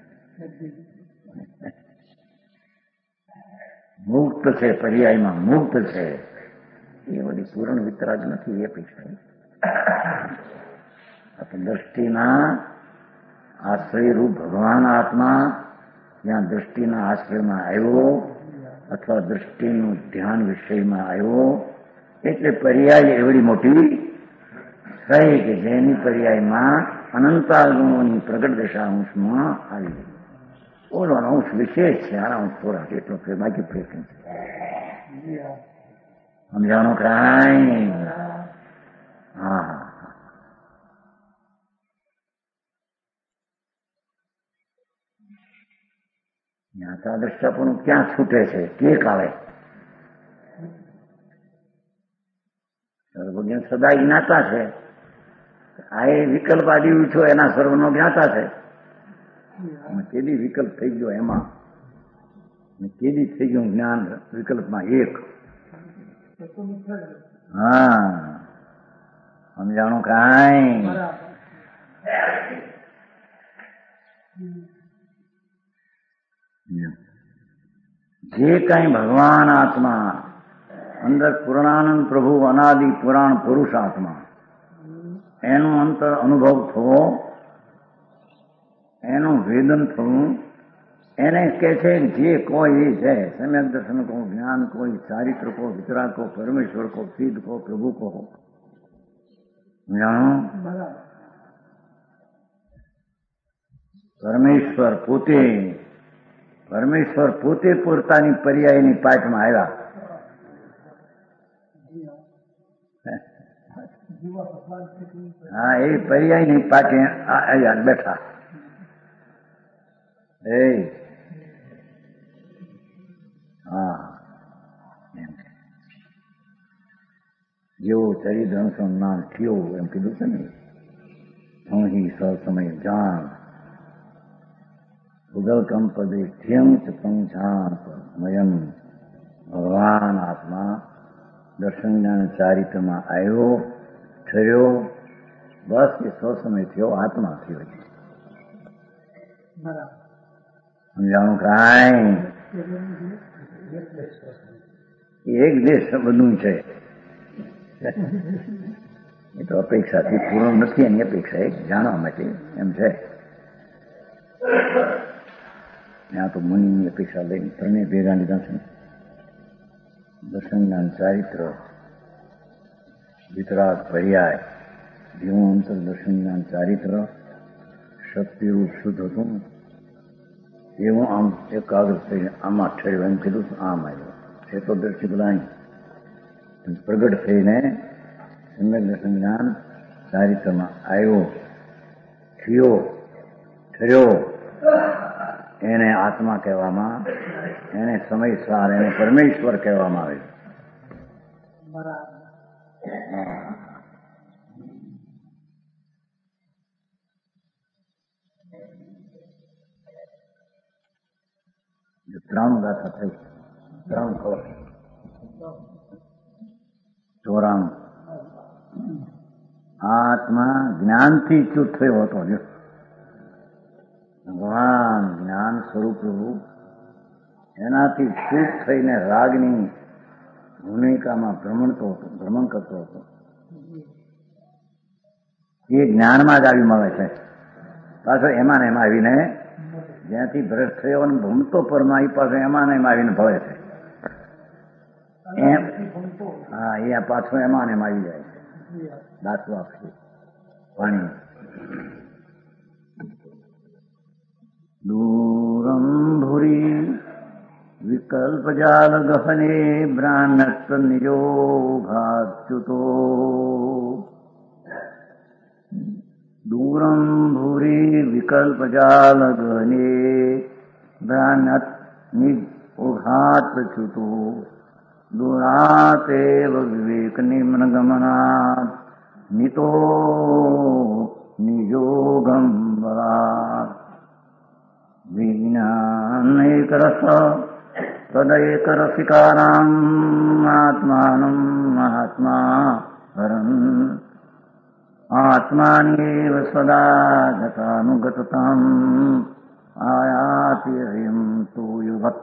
[SPEAKER 1] મુક્ત છે, પર્યાયમાં મુક્ત છે, એ બધી પૂર્ણ વિતરાગ નથી. એ અપેક્ષા દ્રષ્ટિના આશ્રયરૂપ ભગવાન આત્મા જ્યાં દ્રષ્ટિના આશ્રયમાં આવ્યો અથવા દ્રષ્ટિનું ધ્યાન વિષયમાં આવ્યો, એટલે પર્યાય એવડી મોટી થઈ કે જેની પર્યાયમાં અનંતાગુણોની પ્રગટ દશા અંશમાં આવી. ઓલોનો અંશ વિશેષ છે, આના અંશ થોડા એટલો બાકી ફેર. સમજાણું કાંઈ? હા, જ્ઞાતા દ્રષ્ટા પણ ક્યાં છૂટે છે કે કાળે? સર્વજ્ઞ સદા જ્ઞાતા છે. આ એ વિકલ્પ આદિ છો એના સર્વનો જ્ઞાતા છે. કેદી વિકલ્પ થઈ ગયો એમાં, કેદી થઈ ગયું જ્ઞાન વિકલ્પમાં એક. હા, સમજાણું કાંઈ? જે કાંઈ ભગવાન આત્મા અંદર પૂર્ણાનંદ પ્રભુ અનાદિ પુરાણ પુરુષ આત્મા, એનું અંતર અનુભવ થવો, એનું વેદન થવું, એને કહે છે જે કોઈ એ છે. સમ્યક દર્શન કહો, જ્ઞાન કોઈ, ચારિત્ર કહો, વિતરાગ કહો, પરમેશ્વર કહો, સિદ્ધ કહો, પ્રભુ કહો. જાણો પરમેશ્વર પોતે પોતાની પર્યાયની પાઠમાં આવ્યા. હા, એ પર્યાયની પાઠે આવ્યા બેઠા. હા, જેવો ચરિદ્રંશો નામ થયો એમ કીધું છે ને, અહીં સ સમય જાણ ઉદલ કંપદે થ્યમ ચ પંચાત મયમ. ભગવાન આત્મા દર્શન જ્ઞાન ચારિત્રમાં આવ્યો, ઠર્યો, બસ એ સમય થયો, આત્મા થયો. સમજાણું કાંઈ? એક દેશ બધું છે. એ તો અપેક્ષાથી પૂર્ણ નથી, એની અપેક્ષા એક જાણવા માટે એમ છે. ત્યાં તો મુનિની અપેક્ષા લઈને ત્રણે ભેગા લીધા છે. દર્શન જ્ઞાન ચારિત્ર, વિતરાગ પર્યાય, જીવન અંતર દર્શન જ્ઞાન ચારિત્ર શક્તિરૂપ શુદ્ધ હતું. એવું આમ એકાગ્ર થઈને આમાં ઠર્યો એમ કીધું. આમ આવ્યો છે તો દર્શિત લાઈ પ્રગટ થઈને સમ્યક દર્શન જ્ઞાન ચારિત્રમાં આવ્યો, થયો, ઠર્યો. એને આત્મા કહેવામાં, એને સમયસાર, એને પરમેશ્વર કહેવામાં આવે. ત્રણ ગાથા થઈ, ત્રણ કવચ, 94. આત્મા જ્ઞાનથી ચ્યુત થયો હતો. જો ભગવાન જ્ઞાન સ્વરૂપ એનાથી ચ્યુત થઈને રાગની ભૂમિકામાં ભ્રમણ કરતો હતો. એ જ્ઞાનમાં જ આવી મળે છે. પાછો એમાં ને એમાં આવીને જ્યાંથી ભ્રષ્ટ થયો અને ભમતો પરમાં એ પાછો એમાં ને એમાં આવીને ભળે છે. હા, એ પાછો એમાં ને એમાં આવી જાય છે. દાખલો આપશે પાણી. દૂરમ ભૂરી વિકલ્પ જાલ ગહને બ્રાહ્મણ નિયોગાચ્યુતો. દૂરમ ભૂરી વિકલ્પ જાલ ગહને બ્રાહ્મણ નિયોગાચ્યુતો. દૂરાતેવ વિવેક નિમ્ન ગમનાત નિતો નિયોગમ બલાત. વિજ્ઞાનૈક રસ તદૈક રસિકાનામ આત્માનમ મહાત્મા હરન. આત્માન્યેવ સદા ગતાનુગતતામ આયાતિ હરિમ તો યુગત.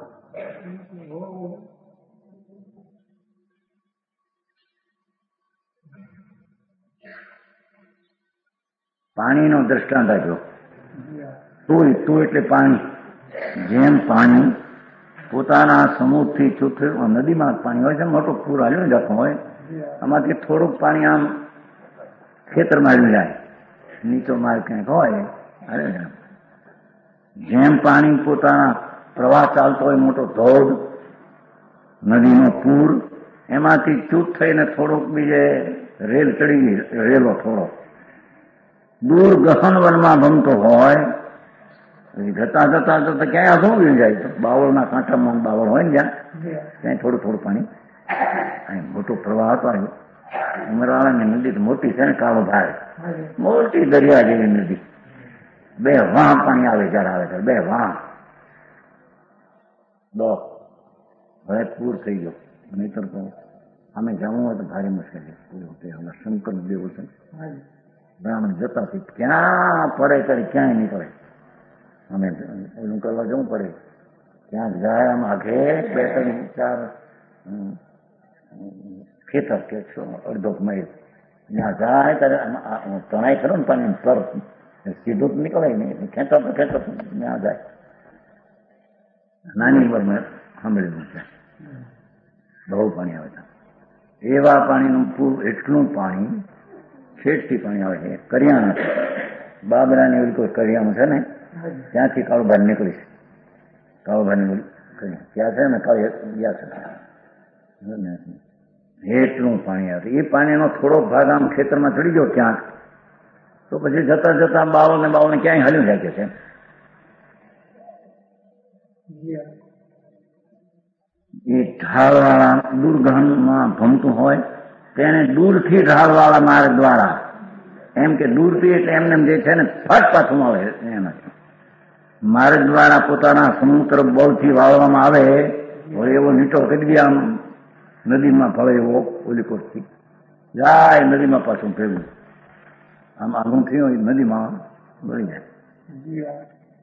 [SPEAKER 1] પાણીનો દ્રષ્ટાંત આપ્યો. તું એટલે પાણી. જેમ પાણી પોતાના સમૂહથી ચૂથ, નદીમાં પાણી હોય છે, મોટો પૂર હાલ્યો જતો હોય, આમાંથી થોડુંક પાણી આમ ખેતરમાં આવી જાય, નીચો માર્ગ ક્યાંક હોય, જેમ પાણી પોતાના પ્રવાહ ચાલતો હોય, મોટો ધોધ, નદીનો પૂર, એમાંથી ચૂત થઈને થોડોક બીજે રેલ ચડી રેલો થોડો દૂર ગહન વનમાં ભમતો હોય, જતા જતા જતા ક્યાંય આધો ઉડી જાય તો બાવળના કાંઠામાં બાવળ હોય ને જ્યાં ત્યાં થોડું થોડું પાણી, મોટો પ્રવાહ હતો. ઉમરાળાની નદી તો મોટી છે ને, કાળો ભાઈ, મોટી દરિયા જેવી નદી, 2 વાહ પાણી આવે જયારે આવે ત્યારે 2 વાહ. હવે પૂર થઈ ગયો, નહીતર તો અમે જવું હોય તો ભારે મુશ્કેલી. શંકર દેવો છે, બ્રાહ્મણ જતા ક્યાં પડે ત્યારે ક્યાંય નહીં પડે. અમે એનું કરવા જવું પડે, ક્યાંક જાય આમ આઘે 2-3-4 ખેતર કે અડધો માઇલ ત્યાં જાય ત્યારે તણાઈ ખરો ને પાણી પર સીધું જ નીકળાય નહીં, ખેંચો તો ત્યાં જાય. નાની ઉંમરમાં સાંભળેલું છે, બહુ પાણી આવે છે. એવા પાણીનું પૂર, એટલું પાણી છેટથી પાણી આવે છે. કરિયાણા છે, બાબરાની એવી કોઈ કરિયાણું છે ને, ત્યાંથી કાળુભાઈ નીકળીશ. કાળુભાઈ ત્યાં છે ને કાળુ ગયા છે એટલું પાણી આવે. એ પાણીનો થોડો ભાગ આમ ખેતરમાં ચડી ગયો ક્યાંક, તો પછી જતા જતા બાવળને ક્યાંય હાલ્યું જાય છે. એ ઢાળવાળા દુર્ગહનમાં ભમતું હોય તેને દૂરથી ઢાળવાળા માર્ગ દ્વારા, એમ કે દૂરથી એટલે એમને જે છે ને ફટ પાછું આવે એનાથી માર્ગ દ્વારા પોતાના સમૂહ તરફ બળથી વાળવામાં આવે. હવે એવો નીટો કરી દે આમ નદીમાં ફળે એવો ઓલી કોટથી જાય નદીમાં પાછું ભેગું આમ આઘું થયું નદીમાં વળી જાય.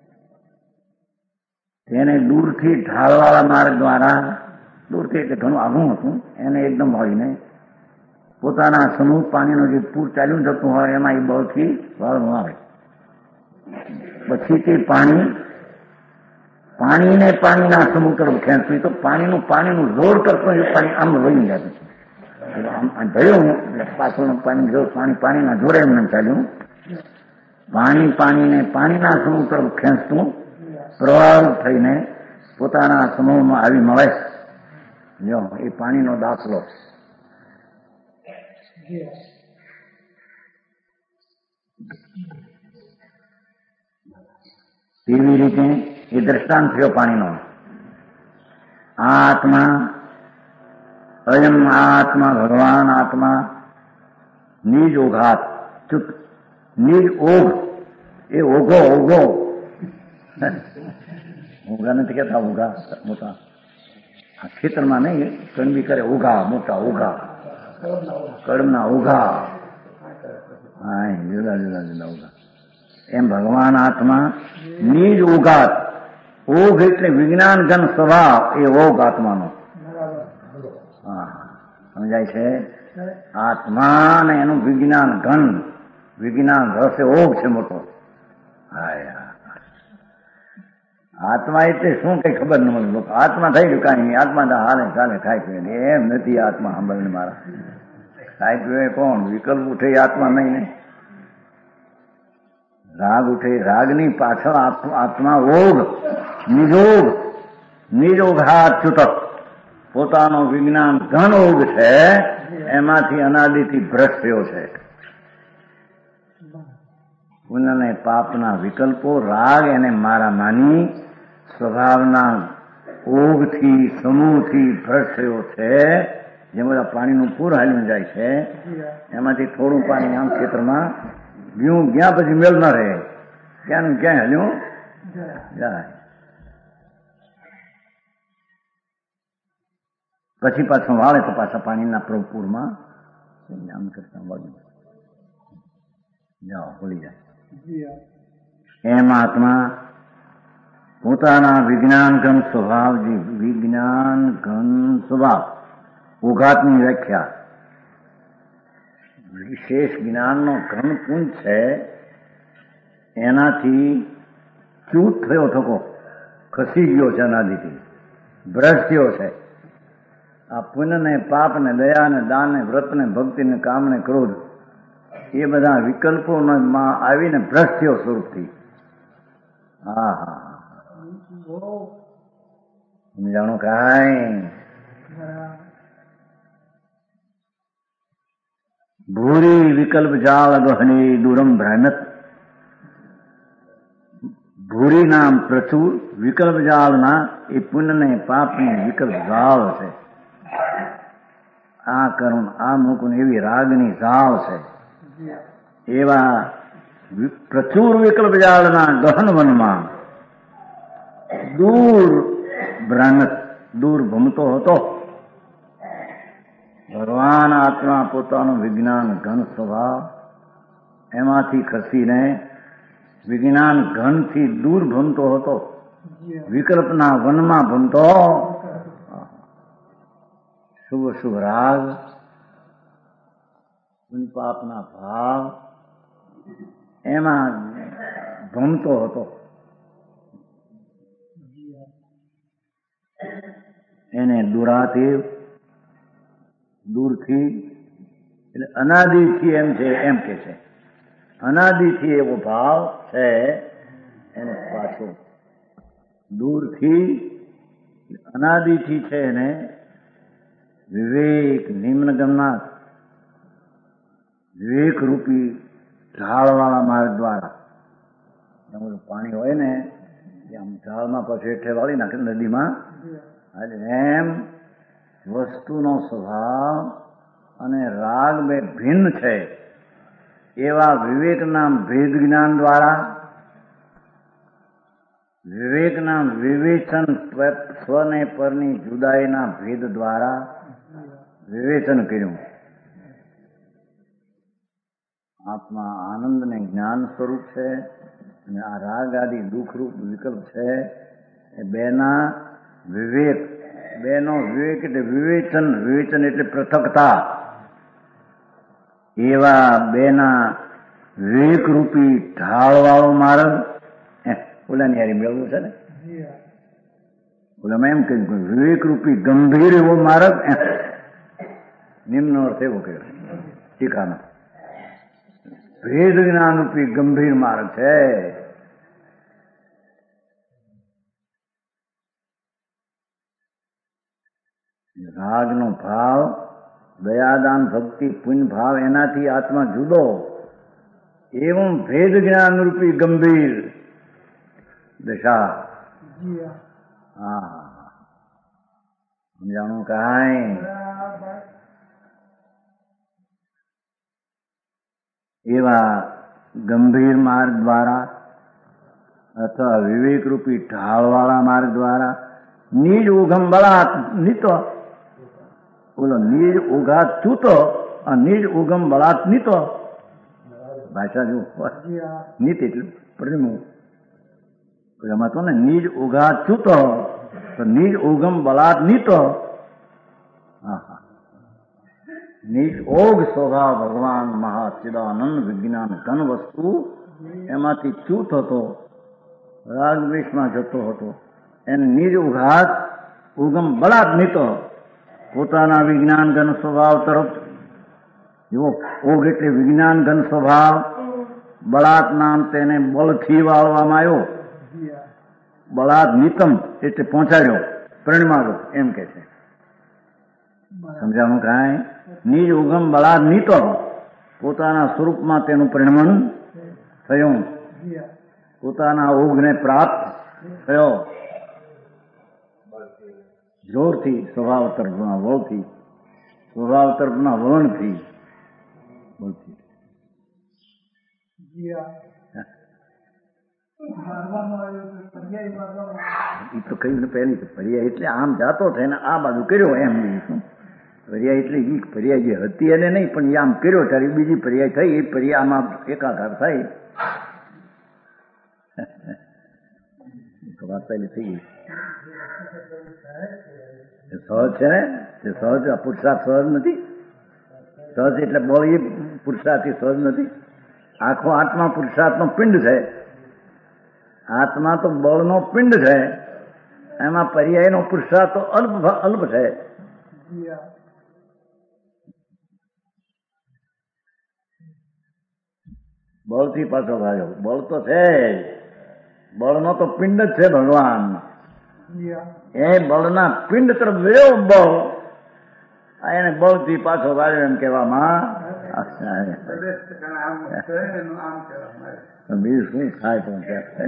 [SPEAKER 1] તેને દૂરથી ઢાળવાળા માર્ગ દ્વારા, દૂરથી એટલે ઘણું આઘું હતું, એને એકદમ હોઈને પોતાના સમૂહ પાણીનું જે પૂર ચાલ્યું જતું હોય એમાં એ બળથી વાળવામાં આવે. પછી તે પાણીને પાણીના સમૂહ તરફ ખેંચતું, તો પાણીનું જોર કરતો એ પાણી આમ વહી જતું આમ ભર્યું એટલે પાછળનું પાણીના જોરે એમને ચાલ્યું. પાણીને પાણીના સમૂહ તરફ ખેંચતું પ્રવાહ થઈને પોતાના સમૂહમાં આવી મળે. જો એ પાણીનો દાખલો. એવી રીતે એ દ્રષ્ટાંત થયો પાણીનો. આત્મા અયમ આત્મા ભગવાન આત્મા નિજ ઓઘાત ચુત નિજ ઓઘ. એ ઓઘો ઓઘા નથી કહેતા, ઓઘા મોટા ખેતરમાં નહીં કણબી કરે, ઓઘા મોટા ઓઘા કડમના ઓઘા. હા જુદા ઓઘા. એમ ભગવાન આત્મા નિજ ઓઘાત. ઓઘ એટલે વિજ્ઞાન ઘન સ્વભાવ, એ ઓઘ આત્માનો. હા સમજાય છે. આત્મા ને એનું વિજ્ઞાન ઘન, વિજ્ઞાન રસ એ ઓઘ છે મોટો. હા આત્મા એટલે શું કઈ ખબર ન મળે. લોકો આત્મા થઈ ગયું કાંઈ નહીં, આત્મા તો હાલે ચાલે ખાઈ પીવે. એમ નથી આત્મા. સાંભળને મારા, ખાઈ પીવે કોણ? વિકલ્પ ઉઠે આત્મા નહીં. રાગ ઉઠે, રાગની પાછળ આત્મા ઓઘ, નિજોઘાત છૂટક. પોતાનો વિજ્ઞાન ઘન ઓઘ છે, એમાંથી અનાદિથી ભ્રષ્ટ થયો છે. પુણ્ય અને પાપના વિકલ્પો, રાગ એને મારા માની સ્વભાવના ઓઘથી સમૂહથી ભ્રષ્ટ થયો છે. જે બધા પાણીનું પૂર હાલ્યું જાય છે એમાંથી થોડું પાણી આમ ખેતરમાં ગયું, ગયા પછી મેળ ન રહે, ક્યાંનું ક્યાંય હાલ્યું જાય. પછી પાછું વાળે તો પાછા પાણીના પૂરમાં આમ કરતા વળ્યું જાઓ ભૂલી જાય. એમ આત્મા પોતાના વિજ્ઞાન ઘન સ્વભાવ, જે વિજ્ઞાન ઘન સ્વભાવ, ઓઘાતની વ્યાખ્યા વિશેષ જ્ઞાનનો ઘન પુંજ છે, એનાથી ચ્યુત થયો થકો, ખસી ગયો છે, અનાદિથી ભ્રષ્ટ થયો છે. આ પુણ્ય ને પાપ ને દયા ને દાન ને વ્રત ને ભક્તિ ને કામ ને ક્રોધ, એ બધા વિકલ્પોમાં આવીને ભ્રષ્ટ થયો સ્વરૂપથી. હા હા સમજાણું કાંઈ? ભૂરી વિકલ્પ જાળ ગહની દૂરમ ભ્રાનત. ભૂરી નામ પ્રચુર, વિકલ્પ જાળના એ પુણ્ય ને પાપ ને વિકલ્પ જાળ છે. આ કરુણ આ મુકુન એવી રાગની ઝાળ છે. એવા પ્રચુર વિકલ્પ જાળના ગહન વનમાં દૂર ભ્રાનત, દૂર ભમતો હતો. ભગવાન આત્મા પોતાનું વિજ્ઞાન ઘન સ્વભાવ, એમાંથી ખસીને વિજ્ઞાન ઘનથી દૂર ભમતો હતો, વિકલ્પના વનમાં ભમતો. શુભ શુભ રાગ, પાપના ભાવ, એમાં ભમતો હતો. એને દુરાતીવ, દૂરથી એટલે અનાદિથી એમ છે, એમ કે છે અનાદિથી એવો ભાવ છે એને પાછો દૂરથી અનાદિથી છે એને વિવેક નિમ્નગમના વિવેક રૂપી ઢાળવાળા માર્ગ દ્વારા પાણી હોય ને આમ ઢાળમાં પછી હેઠે વાળી નાખે નદીમાં એમ વસ્તુનો સ્વભાવ અને રાગ બે ભિન્ન છે એવા વિવેકના ભેદ જ્ઞાન દ્વારા વિવેકના વિવેચન સ્વને પરની જુદાઈના ભેદ દ્વારા વિવેચન કર્યું. આત્મા આનંદ ને જ્ઞાન સ્વરૂપ છે અને આ રાગ આદિ દુઃખરૂપ વિકલ્પ છે એ બેના વિવેક, બેનો વિવેક એટલે વિવેચન, વિવેચન એટલે પૃથકતા, એવા બેના વિવેકરૂપી ઢાળવાળો માર્ગ ઓલાની યારી મેળવું છે ને, ઓલામાં એમ કહ્યું વિવેકરૂપી ગંભીર એવો માર્ગ, નિમ્ન અર્થ એવો કહ્યો ટીકાનો, ભેદ જ્ઞાન રૂપી ગંભીર માર્ગ છે. રાગનો ભાવ, દયાદાન ભક્તિ પુણ્ય ભાવ એનાથી આત્મા જુદો, એવું ભેદ જ્ઞાન રૂપી ગંભીર દશા. હા, સમજાણું કાંઈ? એવા ગંભીર માર્ગ દ્વારા અથવા વિવેકરૂપી ઢાળવાળા માર્ગ દ્વારા નિજ ઉગમ બળાત નીતો, બોલો નિજ ઉઘાત ચૂતો નિજ ઉગમ બળાત નીતો. ભાષા જો નીત એટલું પ્રતિમું એમાં તો ને નિજ ઉઘાત ચૂતો તો નિજ ઉગમ બળાત નીતો. હા, નિજ ઓગ સ્વભાવ ભગવાન મહાચિદાનંદ વિજ્ઞાન ઘન વસ્તુ એમાંથી ચૂત હતો, રાગ દ્વેષમાં જતો હતો, એને નિજ ઉઘાત ઉગમ બળાત નીતો, પોતાના વિજ્ઞાન ઘન સ્વભાવ તરફ. જો ઓગ એટલે વિજ્ઞાન ઘન સ્વભાવ, બળાત નામ તેને બળથી વાળવામાં આવ્યો, બળાત નિતમ એટલે પહોંચાડ્યો, પરિણમાડો એમ કે છે. સમજાણું કાંઈ? નિજ ઉગમ બળાત નીતો, પોતાના સ્વરૂપમાં તેનું પરિણમન થયું, પોતાના ઓગને પ્રાપ્ત થયો, જોરથી સ્વભાવ તરફના વળથી, સ્વભાવ તરફના વલણથી બળથી. એ તો કહ્યું ને પહેલી પર્યાય એટલે આમ જાતો થાય ને આ બાજુ કર્યો એમ શું પર્યાય એટલે એ પર્યાય જે હતી એને નહીં પણ એ આમ કર્યો ત્યારે બીજી પર્યાય થઈ, એ પર્યાય આમાં એકાકાર થાય. વાત પહેલી થઈ ગઈ. સહજ છે ને, તે સહજ પુરુષાર્થ સહજ નથી. સહજ એટલે બળ એ પુરુષાર્થ સહજ નથી. આખો આત્મા પુરુષાર્થનો પિંડ છે, આત્મા તો બળનો પિંડ છે, એમાં પર્યાયનો પુરુષાર્થ તો અલ્પ છે. બળથી પાછો ભાગ્યો, બળ તો છે, બળનો તો પિંડ જ છે ભગવાન. એ બળના પિંડ તરફ ગયો બળ, એને બળથી પાછો ભાગ્યો એમ કહેવામાં. બીજું શું થાય પણ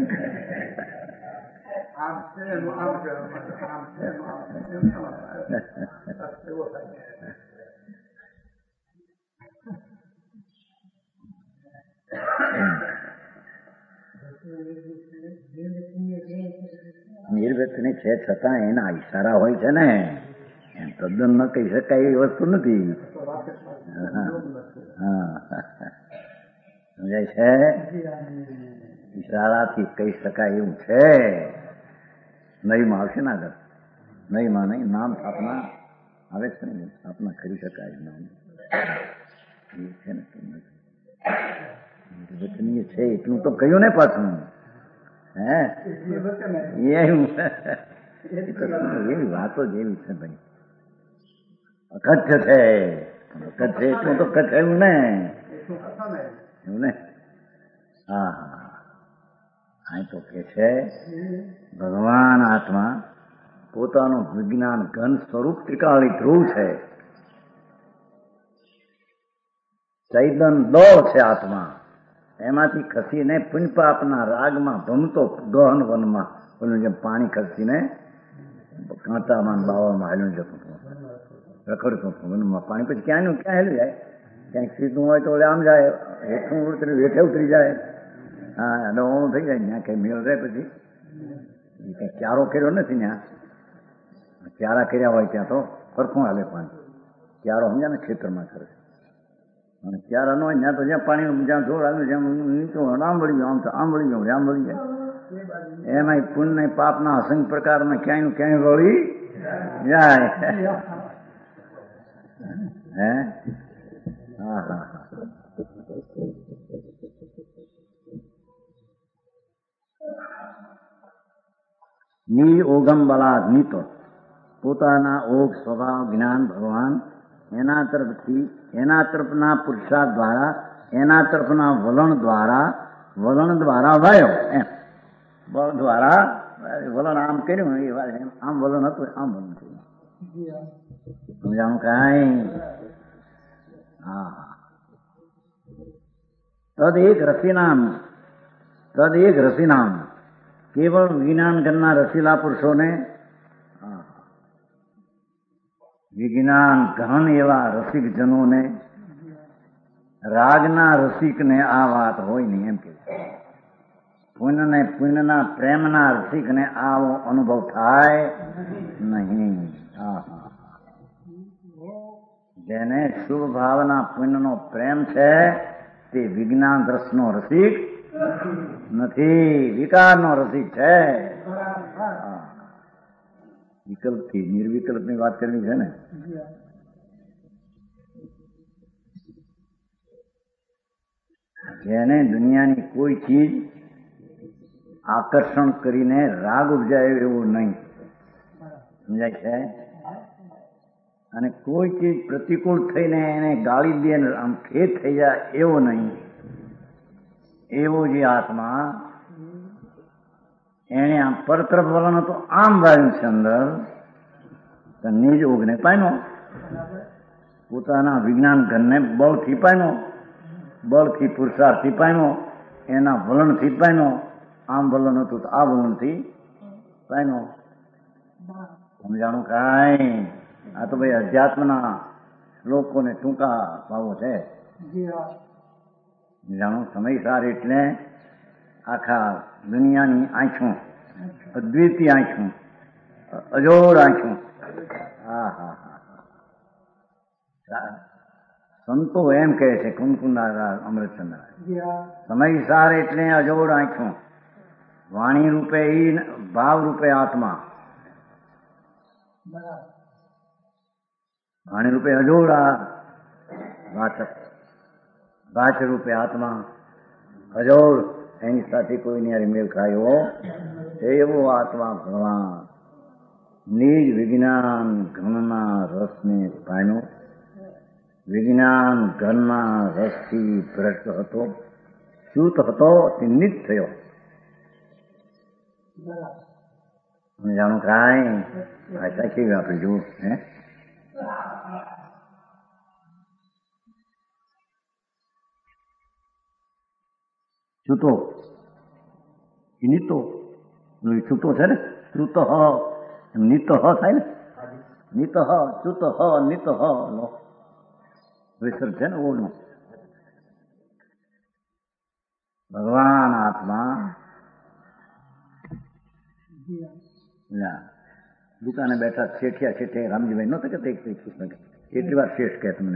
[SPEAKER 1] નિર્વ્યક્તની છે છતાં એના ઈશારા હોય છે ને, એમ તદ્દન ન કહી શકાય એવી વસ્તુ નથી. સમજાય છે? ઈશારાથી કહી શકાય એવું છે. નહીમાં આવશે ને આગળ, નહીમાં નહીં નામ સ્થાપના આવે છે ને, સ્થાપના કરી શકાય નામ છે ને. વચનીય છે એટલું તો કહ્યું ને પાછું. હે એવી વાતો જ એવી છે ભાઈ, અકથ્ય છે, અકથ્ય એટલું તો કથાયું ને એવું ને. હા, અહીં તો કે છે ભગવાન આત્મા પોતાનું વિજ્ઞાન ઘન સ્વરૂપ ત્રિકાળી ધ્રુવ છે. ચૈતન દોર છે આત્મા. એમાંથી ખસીને પુણ્યપાપના રાગમાં ભમતો ગહન વનમાં પેલું જેમ પાણી ખસીને કાંટામાં બાવામાં હાલ્યું જતું હતું, રખડતું હતું વનમાં. પાણી પછી ક્યાંનું ક્યાં હેલું જાય, ક્યાંક સીધું હોય તો આમ જાય, હેઠું ઉતરી હેઠે ઉતરી જાય. હા, ડોળું થઈ જાય. ત્યાં કઈ મેળ રહે પછી કઈ ક્યારો કર્યો નથી. ત્યાં ક્યારા કર્યા હોય ત્યાં તો ફરખું હાલે પાણી. ક્યારો સમજ્યા ને ખેતરમાં કરે, અને ક્યારા ન હોય ત્યાં તો જ્યાં પાણી જ્યાં જોર આવ્યું જ્યાં નીચું આમ વળી ગયું, આમ તો આમ વળી ગયું, આમ વળી જાય. એમાં પુણ્ય પાપના અસંખ્ય પ્રકારના ક્યાંય ક્યાંય વળી જાય. હે હા હા હા. નિજ ઓગમ બલાદ નીતો પોતાના ઓગ સ્વભાવ જ્ઞાન ભગવાન એના તરફથી એના તરફના પુરુષાર્થ દ્વારા એના તરફના વલણ દ્વારા વાયો. એમ બળ દ્વારા વલણ આમ કર્યું એ વાત એમ આમ વલણ હતું આમ વલણ થયું. સમજાણું કાંઈ? હા. તદ એક રસીનામ કેવળ વિજ્ઞાન કરનાર રસીલા પુરુષોને વિજ્ઞાન ઘન એવા રસિક જનોને રાગના રસિકને આ વાત હોય નહીં એમ કે પુણ્યના પ્રેમના રસિકને આવો અનુભવ થાય નહીં. જેને શુભ ભાવના પુણ્યનો પ્રેમ છે તે વિજ્ઞાન રસનો રસિક નથી, વિકારનો રસિક છે. વિકલ્પથી નિર્વિકલ્પની વાત કરવી છે ને. જેને દુનિયાની કોઈ ચીજ આકર્ષણ કરીને રાગ ઉપજાય એવું નહીં, સમજાય છે? અને કોઈ ચીજ પ્રતિકૂળ થઈને એને ગાળી દે આમ ખેદ થઈ જાય એવો નહીં. એવો જે આત્મા એને આમ પરતરફ વલણ હતું આમ વાળ્યું છે અંદર, તો નિજ ઓગને પામ્યો, પોતાના વિજ્ઞાન ઘનને બળથી પામ્યો, બળથી પુરુષાર્થથી પામ્યો, એના વલણથી પામ્યો. આમ વલણ હતું તો આ વલણથી પામ્યો. સમજાણું કાંઈ? આ તો ભાઈ અધ્યાત્મના શ્લોકોને ટૂંકા ભાવો છે. જાણો સમયસાર એટલે આખા દુનિયાની આંખું, અદ્વિતીય આંખું, અજોડ આંખું. હા હા હા. સંતો એમ કહે છે કુમકુંડા અમૃતચંદ્ર, સમયસાર એટલે અજોડ આંખું, વાણી રૂપે ઈ ભાવ રૂપે આત્મા, વાણી રૂપે અજોડા વાચક, વાચ રૂપે આત્મા અજોડ, એની સાથે કોઈની હારે મેળ ખાયો એવો આત્મા ભગવાન નિજ વિજ્ઞાન ઘનના રસને પામ્યો. વિજ્ઞાન ઘનના રસથી ભ્રષ્ટ હતો, ચ્યુત હતો, તે નિત થયો. જાણું કાંઈ ભાષા કેવી આપણે જોવું હે. છૂટો નીતો, છૂટો છે ને, શ્રુત નિત થાય ને, નિત છૂત નિત લો વિસર્ગ છે ને ઓનું. ભગવાન આત્મા દુકાને બેઠા શેઠિયા શેઠે રામજીભાઈ નહોતા કે કેટલી વાર શેઠ કહે તમને,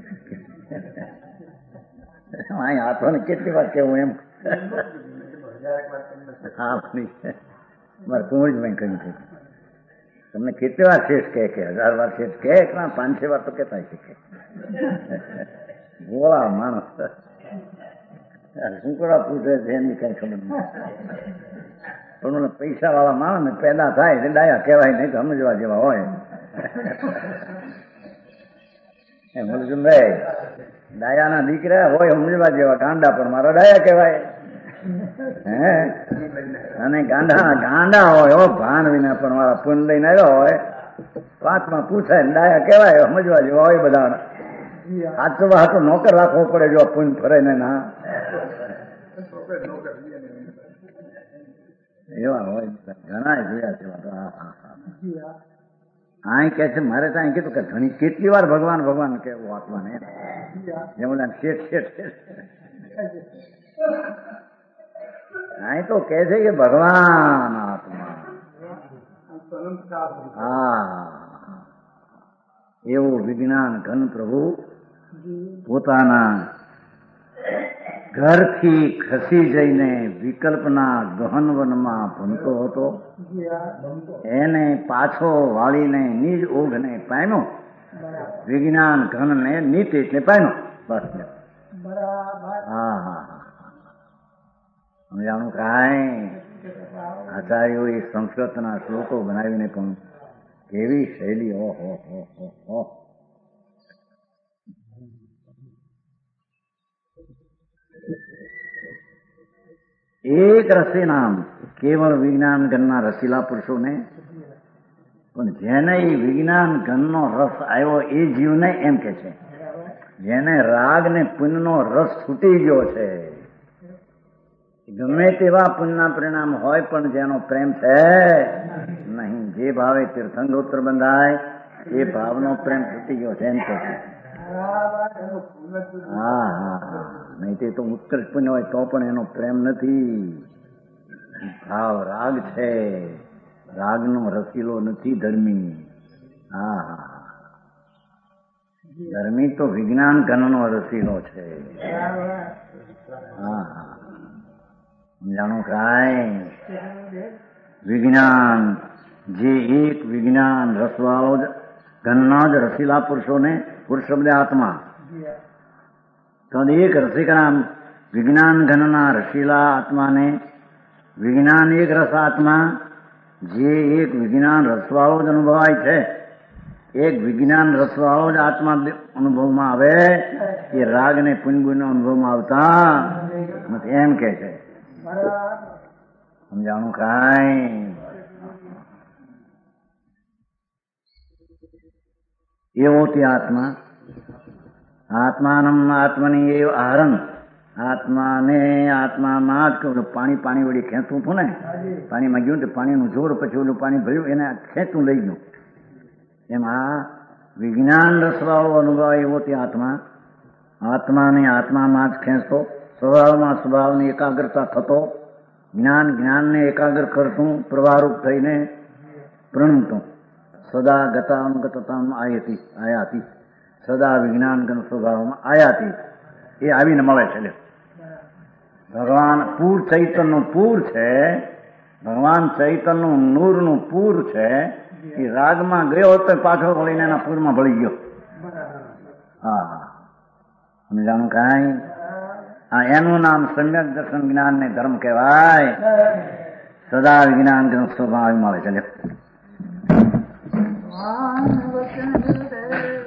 [SPEAKER 1] અહીં આત્માને કેટલી વાર કેવું એમ. હા મારે કુંવરજીભાઈ કહ્યું છે તમને કેટલી વાર શેઠ કહે કે 1000 વાર શેઠ કહે કે 500 વાર તો કહેતા શીખે. બોલા માણસ શું કરવા પૂછે છે એની કઈ ખબર નહીં. પણ પૈસા વાળા માણસ ને પેદા થાય એટલે ડાયા કહેવાય, નહીં તો સમજવા જેવા હોય. એમ બોલું ભાઈ ડાયાના દીકરા હોય સમજવા જેવા, ગાંડા પણ મારા ડાયા કહેવાય. હે અને ગાંડા હોય હો ભાન વિના પણ મારા પુન લઈને આવ્યો હોય વાતમાં પૂછાય ડાયા કેવાય સમજવા જેવા હોય બધા સાચો વાતો નોકર રાખવો પડે જો પુન ફરે ને ના એવા હોય ઘણા જોયા છે આ કે છે મારે તો અહીં કીધું કે ઘણી કેટલી વાર ભગવાન ભગવાન કેવું આત્માને જેમ શેઠ શેઠ અહીં તો કે છે કે ભગવાન આત્મા હા એવું વિજ્ઞાન ઘન પ્રભુ પોતાના ઘરથી ખસી જઈને વિકલ્પના ગહન વનમાં ભણતો હતો એને પાછો વાળીને નિજ ઓઘને પામ્યો વિજ્ઞાન ઘનને નીત એટલે પામ્યો બસ હા હા સમજાણું કાંઈ આચાર્યો એ સંસ્કૃતના શ્લોકો બનાવીને પણ કેવી શૈલી ઓહો હો એક રસે નામ કેવળ વિજ્ઞાન ગણના રસીલા પુરુષોને પણ જેને એ વિજ્ઞાન ગણનો રસ આવ્યો એ જીવને એમ કે છે જેને રાગ ને પુણ્યનો રસ છૂટી ગયો છે ગમે તેવા પુણ્યના પરિણામ હોય પણ જેનો પ્રેમ છે નહીં જે ભાવે તીર્થંગોત્ર બંધાય એ ભાવનો પ્રેમ છૂટી ગયો છે એમ કે છે હા હા હા નહીં તે તો ઉત્કૃષ્ટ પુણ્ય હોય તો પણ એનો પ્રેમ નથી ભાવ રાગ છે રાગનો રસીલો નથી ધર્મી હા હા ધર્મી તો વિજ્ઞાન ઘનનો રસીલો છે હા હા જાણો કાંઈ વિજ્ઞાન જે એક વિજ્ઞાન રસવાળો જ ઘનના જ રસીલા પુરુષોને પુરુષ શબ્દ આત્મા તો એક રસિકના વિજ્ઞાન ઘનના રસીલા આત્માને વિજ્ઞાન એક રસ આત્મા જે એક વિજ્ઞાન રસવાળો જ અનુભવાય છે એક વિજ્ઞાન રસવાળો જ આત્મા અનુભવમાં આવે એ રાગ ને પુણ્યનો અનુભવમાં આવતા એમ કે છે સમજાણું કાંઈ એવો તે આત્મા આત્માનમ આત્મની એ આહરણ આત્માને આત્મામાં જ પાણી વળી ખેંચવું હતું ને પાણીમાં ગયું તો પાણીનું જોર પછી ઓલું પાણી ભર્યું એને ખેંચવું લઈ ગયું એમ આ વિજ્ઞાન રસવાળો અનુભવ એવો તે આત્માને આત્મામાં જ ખેંચતો સ્વભાવની એકાગ્રતા થતો જ્ઞાનને એકાગ્ર કરતું પ્રવાહરૂપ થઈને પ્રણમતું સદા ગતા અનુગતતા આયાતી સદા વિજ્ઞાન ગણ સ્વભાવમાં આયાતી એ આવીને મળે છે ભગવાન પૂર ચૈતનનું પૂર છે ભગવાન ચૈતનનું નૂરનું પૂર છે એ રાગમાં ગયો તો પાછો વળીને એના પૂરમાં ભળી ગયો હા હા સમજાણું કાંઈ હા એનું નામ સમ્યક દર્શન જ્ઞાન ને ધર્મ કહેવાય સદા વિજ્ઞાન સ્વભાવ મળે છે